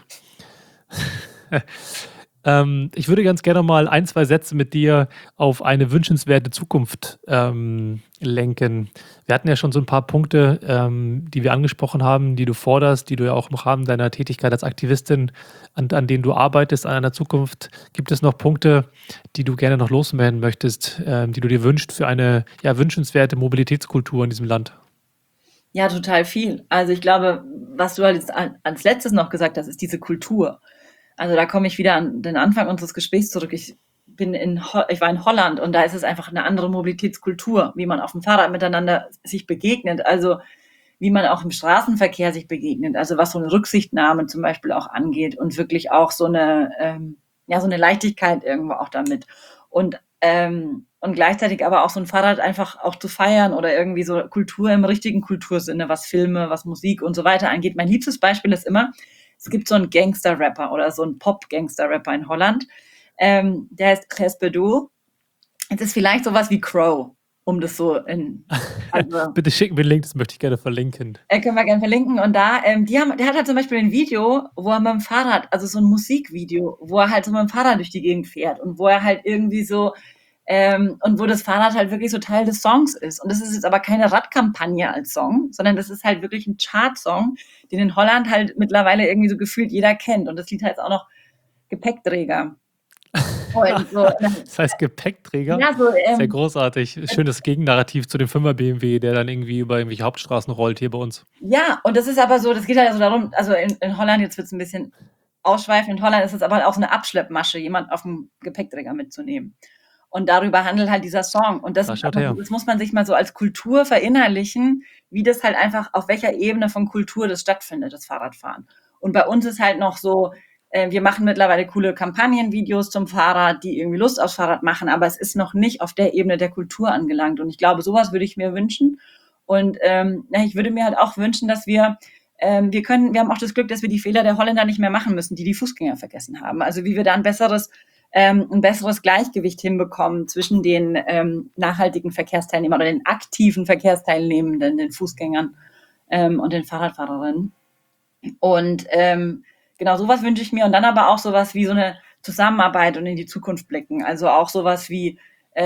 Ich würde ganz gerne mal 1, 2 Sätze mit dir auf eine wünschenswerte Zukunft, lenken. Wir hatten ja schon so ein paar Punkte, die wir angesprochen haben, die du forderst, die du ja auch im Rahmen deiner Tätigkeit als Aktivistin an denen du arbeitest, an einer Zukunft. Gibt es noch Punkte, die du gerne noch loswerden möchtest, die du dir wünschst für eine, ja, wünschenswerte Mobilitätskultur in diesem Land? Ja, total viel. Also ich glaube, was du halt jetzt als letztes noch gesagt hast, ist diese Kultur. Also da komme ich wieder an den Anfang unseres Gesprächs zurück. Ich war in Holland und da ist es einfach eine andere Mobilitätskultur, wie man auf dem Fahrrad miteinander sich begegnet. Also wie man auch im Straßenverkehr sich begegnet. Also was so eine Rücksichtnahme zum Beispiel auch angeht und wirklich auch so eine Leichtigkeit irgendwo auch damit. Und gleichzeitig aber auch so ein Fahrrad einfach auch zu feiern oder irgendwie so Kultur im richtigen Kultursinne, was Filme, was Musik und so weiter angeht. Mein liebstes Beispiel ist immer, es gibt so einen Gangster-Rapper oder so einen Pop-Gangster-Rapper in Holland, der heißt Crespedieu. Es ist vielleicht sowas wie Crow, um das so also Bitte schick mir 'n Link, das möchte ich gerne verlinken. können wir gerne verlinken. Und der hat halt zum Beispiel ein Video, wo er mit dem Fahrrad, also so ein Musikvideo, wo er halt so mit dem Fahrrad durch die Gegend fährt und wo er halt irgendwie so, und wo das Fahrrad halt wirklich so Teil des Songs ist. Und das ist jetzt aber keine Radkampagne als Song, sondern das ist halt wirklich ein Chartsong, den in Holland halt mittlerweile irgendwie so gefühlt jeder kennt. Und das Lied heißt auch noch Gepäckträger. Und so, Das heißt Gepäckträger? ja, so, Sehr großartig. Schönes Gegennarrativ zu dem 5er BMW, der dann irgendwie über irgendwelche Hauptstraßen rollt hier bei uns. ja, und das ist aber so, das geht halt also darum, also in Holland, jetzt wird es ein bisschen ausschweifend, in Holland ist es aber auch so eine Abschleppmasche, jemand auf dem Gepäckträger mitzunehmen. Und darüber handelt halt dieser Song. Und Da schaut her. das muss man sich mal so als Kultur verinnerlichen, wie das halt einfach, auf welcher Ebene von Kultur das stattfindet, das Fahrradfahren. Und bei uns ist halt noch so, wir machen mittlerweile coole Kampagnenvideos zum Fahrrad, die irgendwie Lust aufs Fahrrad machen, aber es ist noch nicht auf der Ebene der Kultur angelangt. Und ich glaube, sowas würde ich mir wünschen. Und ich würde mir halt auch wünschen, dass wir haben auch das Glück, dass wir die Fehler der Holländer nicht mehr machen müssen, die Fußgänger vergessen haben. Also wie wir da ein besseres Gleichgewicht hinbekommen zwischen den nachhaltigen Verkehrsteilnehmern oder den aktiven Verkehrsteilnehmenden, den Fußgängern und den Fahrradfahrerinnen. Und genau sowas wünsche ich mir. Und dann aber auch sowas wie so eine Zusammenarbeit und in die Zukunft blicken. Also auch sowas wie,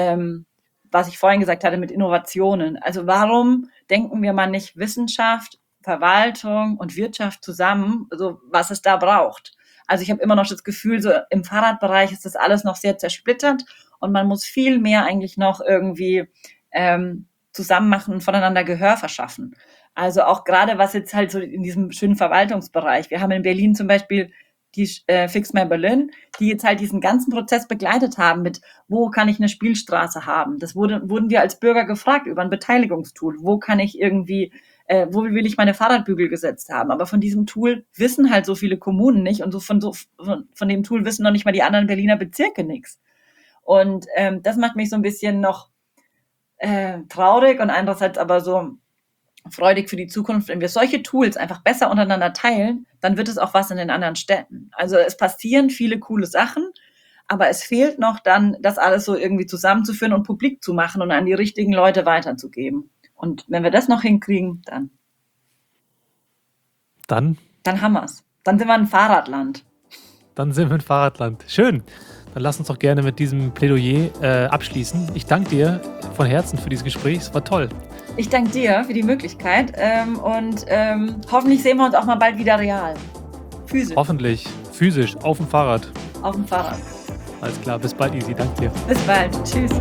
was ich vorhin gesagt hatte, mit Innovationen. Also warum denken wir mal nicht Wissenschaft, Verwaltung und Wirtschaft zusammen, so was es da braucht? Also ich habe immer noch das Gefühl, so im Fahrradbereich ist das alles noch sehr zersplittert und man muss viel mehr eigentlich noch irgendwie zusammen machen und voneinander Gehör verschaffen. Also auch gerade was jetzt halt so in diesem schönen Verwaltungsbereich. Wir haben in Berlin zum Beispiel die Fix My Berlin, die jetzt halt diesen ganzen Prozess begleitet haben mit, wo kann ich eine Spielstraße haben? Wurden wir als Bürger gefragt über ein Beteiligungstool. Wo kann ich irgendwie, wo will ich meine Fahrradbügel gesetzt haben? Aber von diesem Tool wissen halt so viele Kommunen nicht und von dem Tool wissen noch nicht mal die anderen Berliner Bezirke nichts. Und das macht mich so ein bisschen noch traurig und andererseits aber so freudig für die Zukunft. Wenn wir solche Tools einfach besser untereinander teilen, dann wird es auch was in den anderen Städten. Also es passieren viele coole Sachen, aber es fehlt noch dann, das alles so irgendwie zusammenzuführen und publik zu machen und an die richtigen Leute weiterzugeben. Und wenn wir das noch hinkriegen, dann haben wir es. Dann sind wir ein Fahrradland. Dann sind wir ein Fahrradland. Schön. Dann lass uns doch gerne mit diesem Plädoyer abschließen. Ich danke dir von Herzen für dieses Gespräch. Es war toll. Ich danke dir für die Möglichkeit und hoffentlich sehen wir uns auch mal bald wieder real. Physisch. Hoffentlich. Physisch. Auf dem Fahrrad. Auf dem Fahrrad. Alles klar. Bis bald, Easy. Danke dir. Bis bald. Tschüss.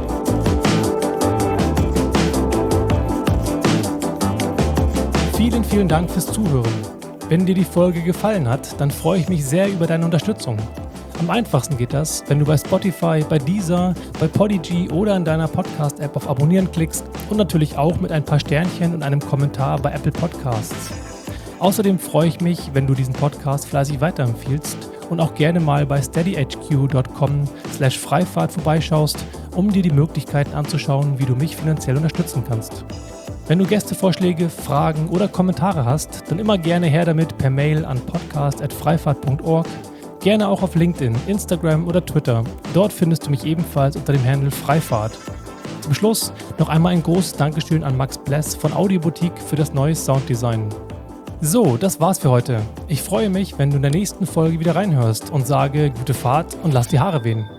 Vielen, vielen Dank fürs Zuhören. Wenn dir die Folge gefallen hat, dann freue ich mich sehr über deine Unterstützung. Am einfachsten geht das, wenn du bei Spotify, bei Deezer, bei Podigy oder in deiner Podcast-App auf Abonnieren klickst und natürlich auch mit ein paar Sternchen und einem Kommentar bei Apple Podcasts. Außerdem freue ich mich, wenn du diesen Podcast fleißig weiterempfiehlst und auch gerne mal bei steadyhq.com/Freifahrt vorbeischaust, um dir die Möglichkeiten anzuschauen, wie du mich finanziell unterstützen kannst. Wenn du Gästevorschläge, Fragen oder Kommentare hast, dann immer gerne her damit per Mail an podcast@freifahrt.org. Gerne auch auf LinkedIn, Instagram oder Twitter. Dort findest du mich ebenfalls unter dem Handle Freifahrt. Zum Schluss noch einmal ein großes Dankeschön an Max Bless von Audioboutique für das neue Sounddesign. So, das war's für heute. Ich freue mich, wenn du in der nächsten Folge wieder reinhörst und sage gute Fahrt und lass die Haare wehen.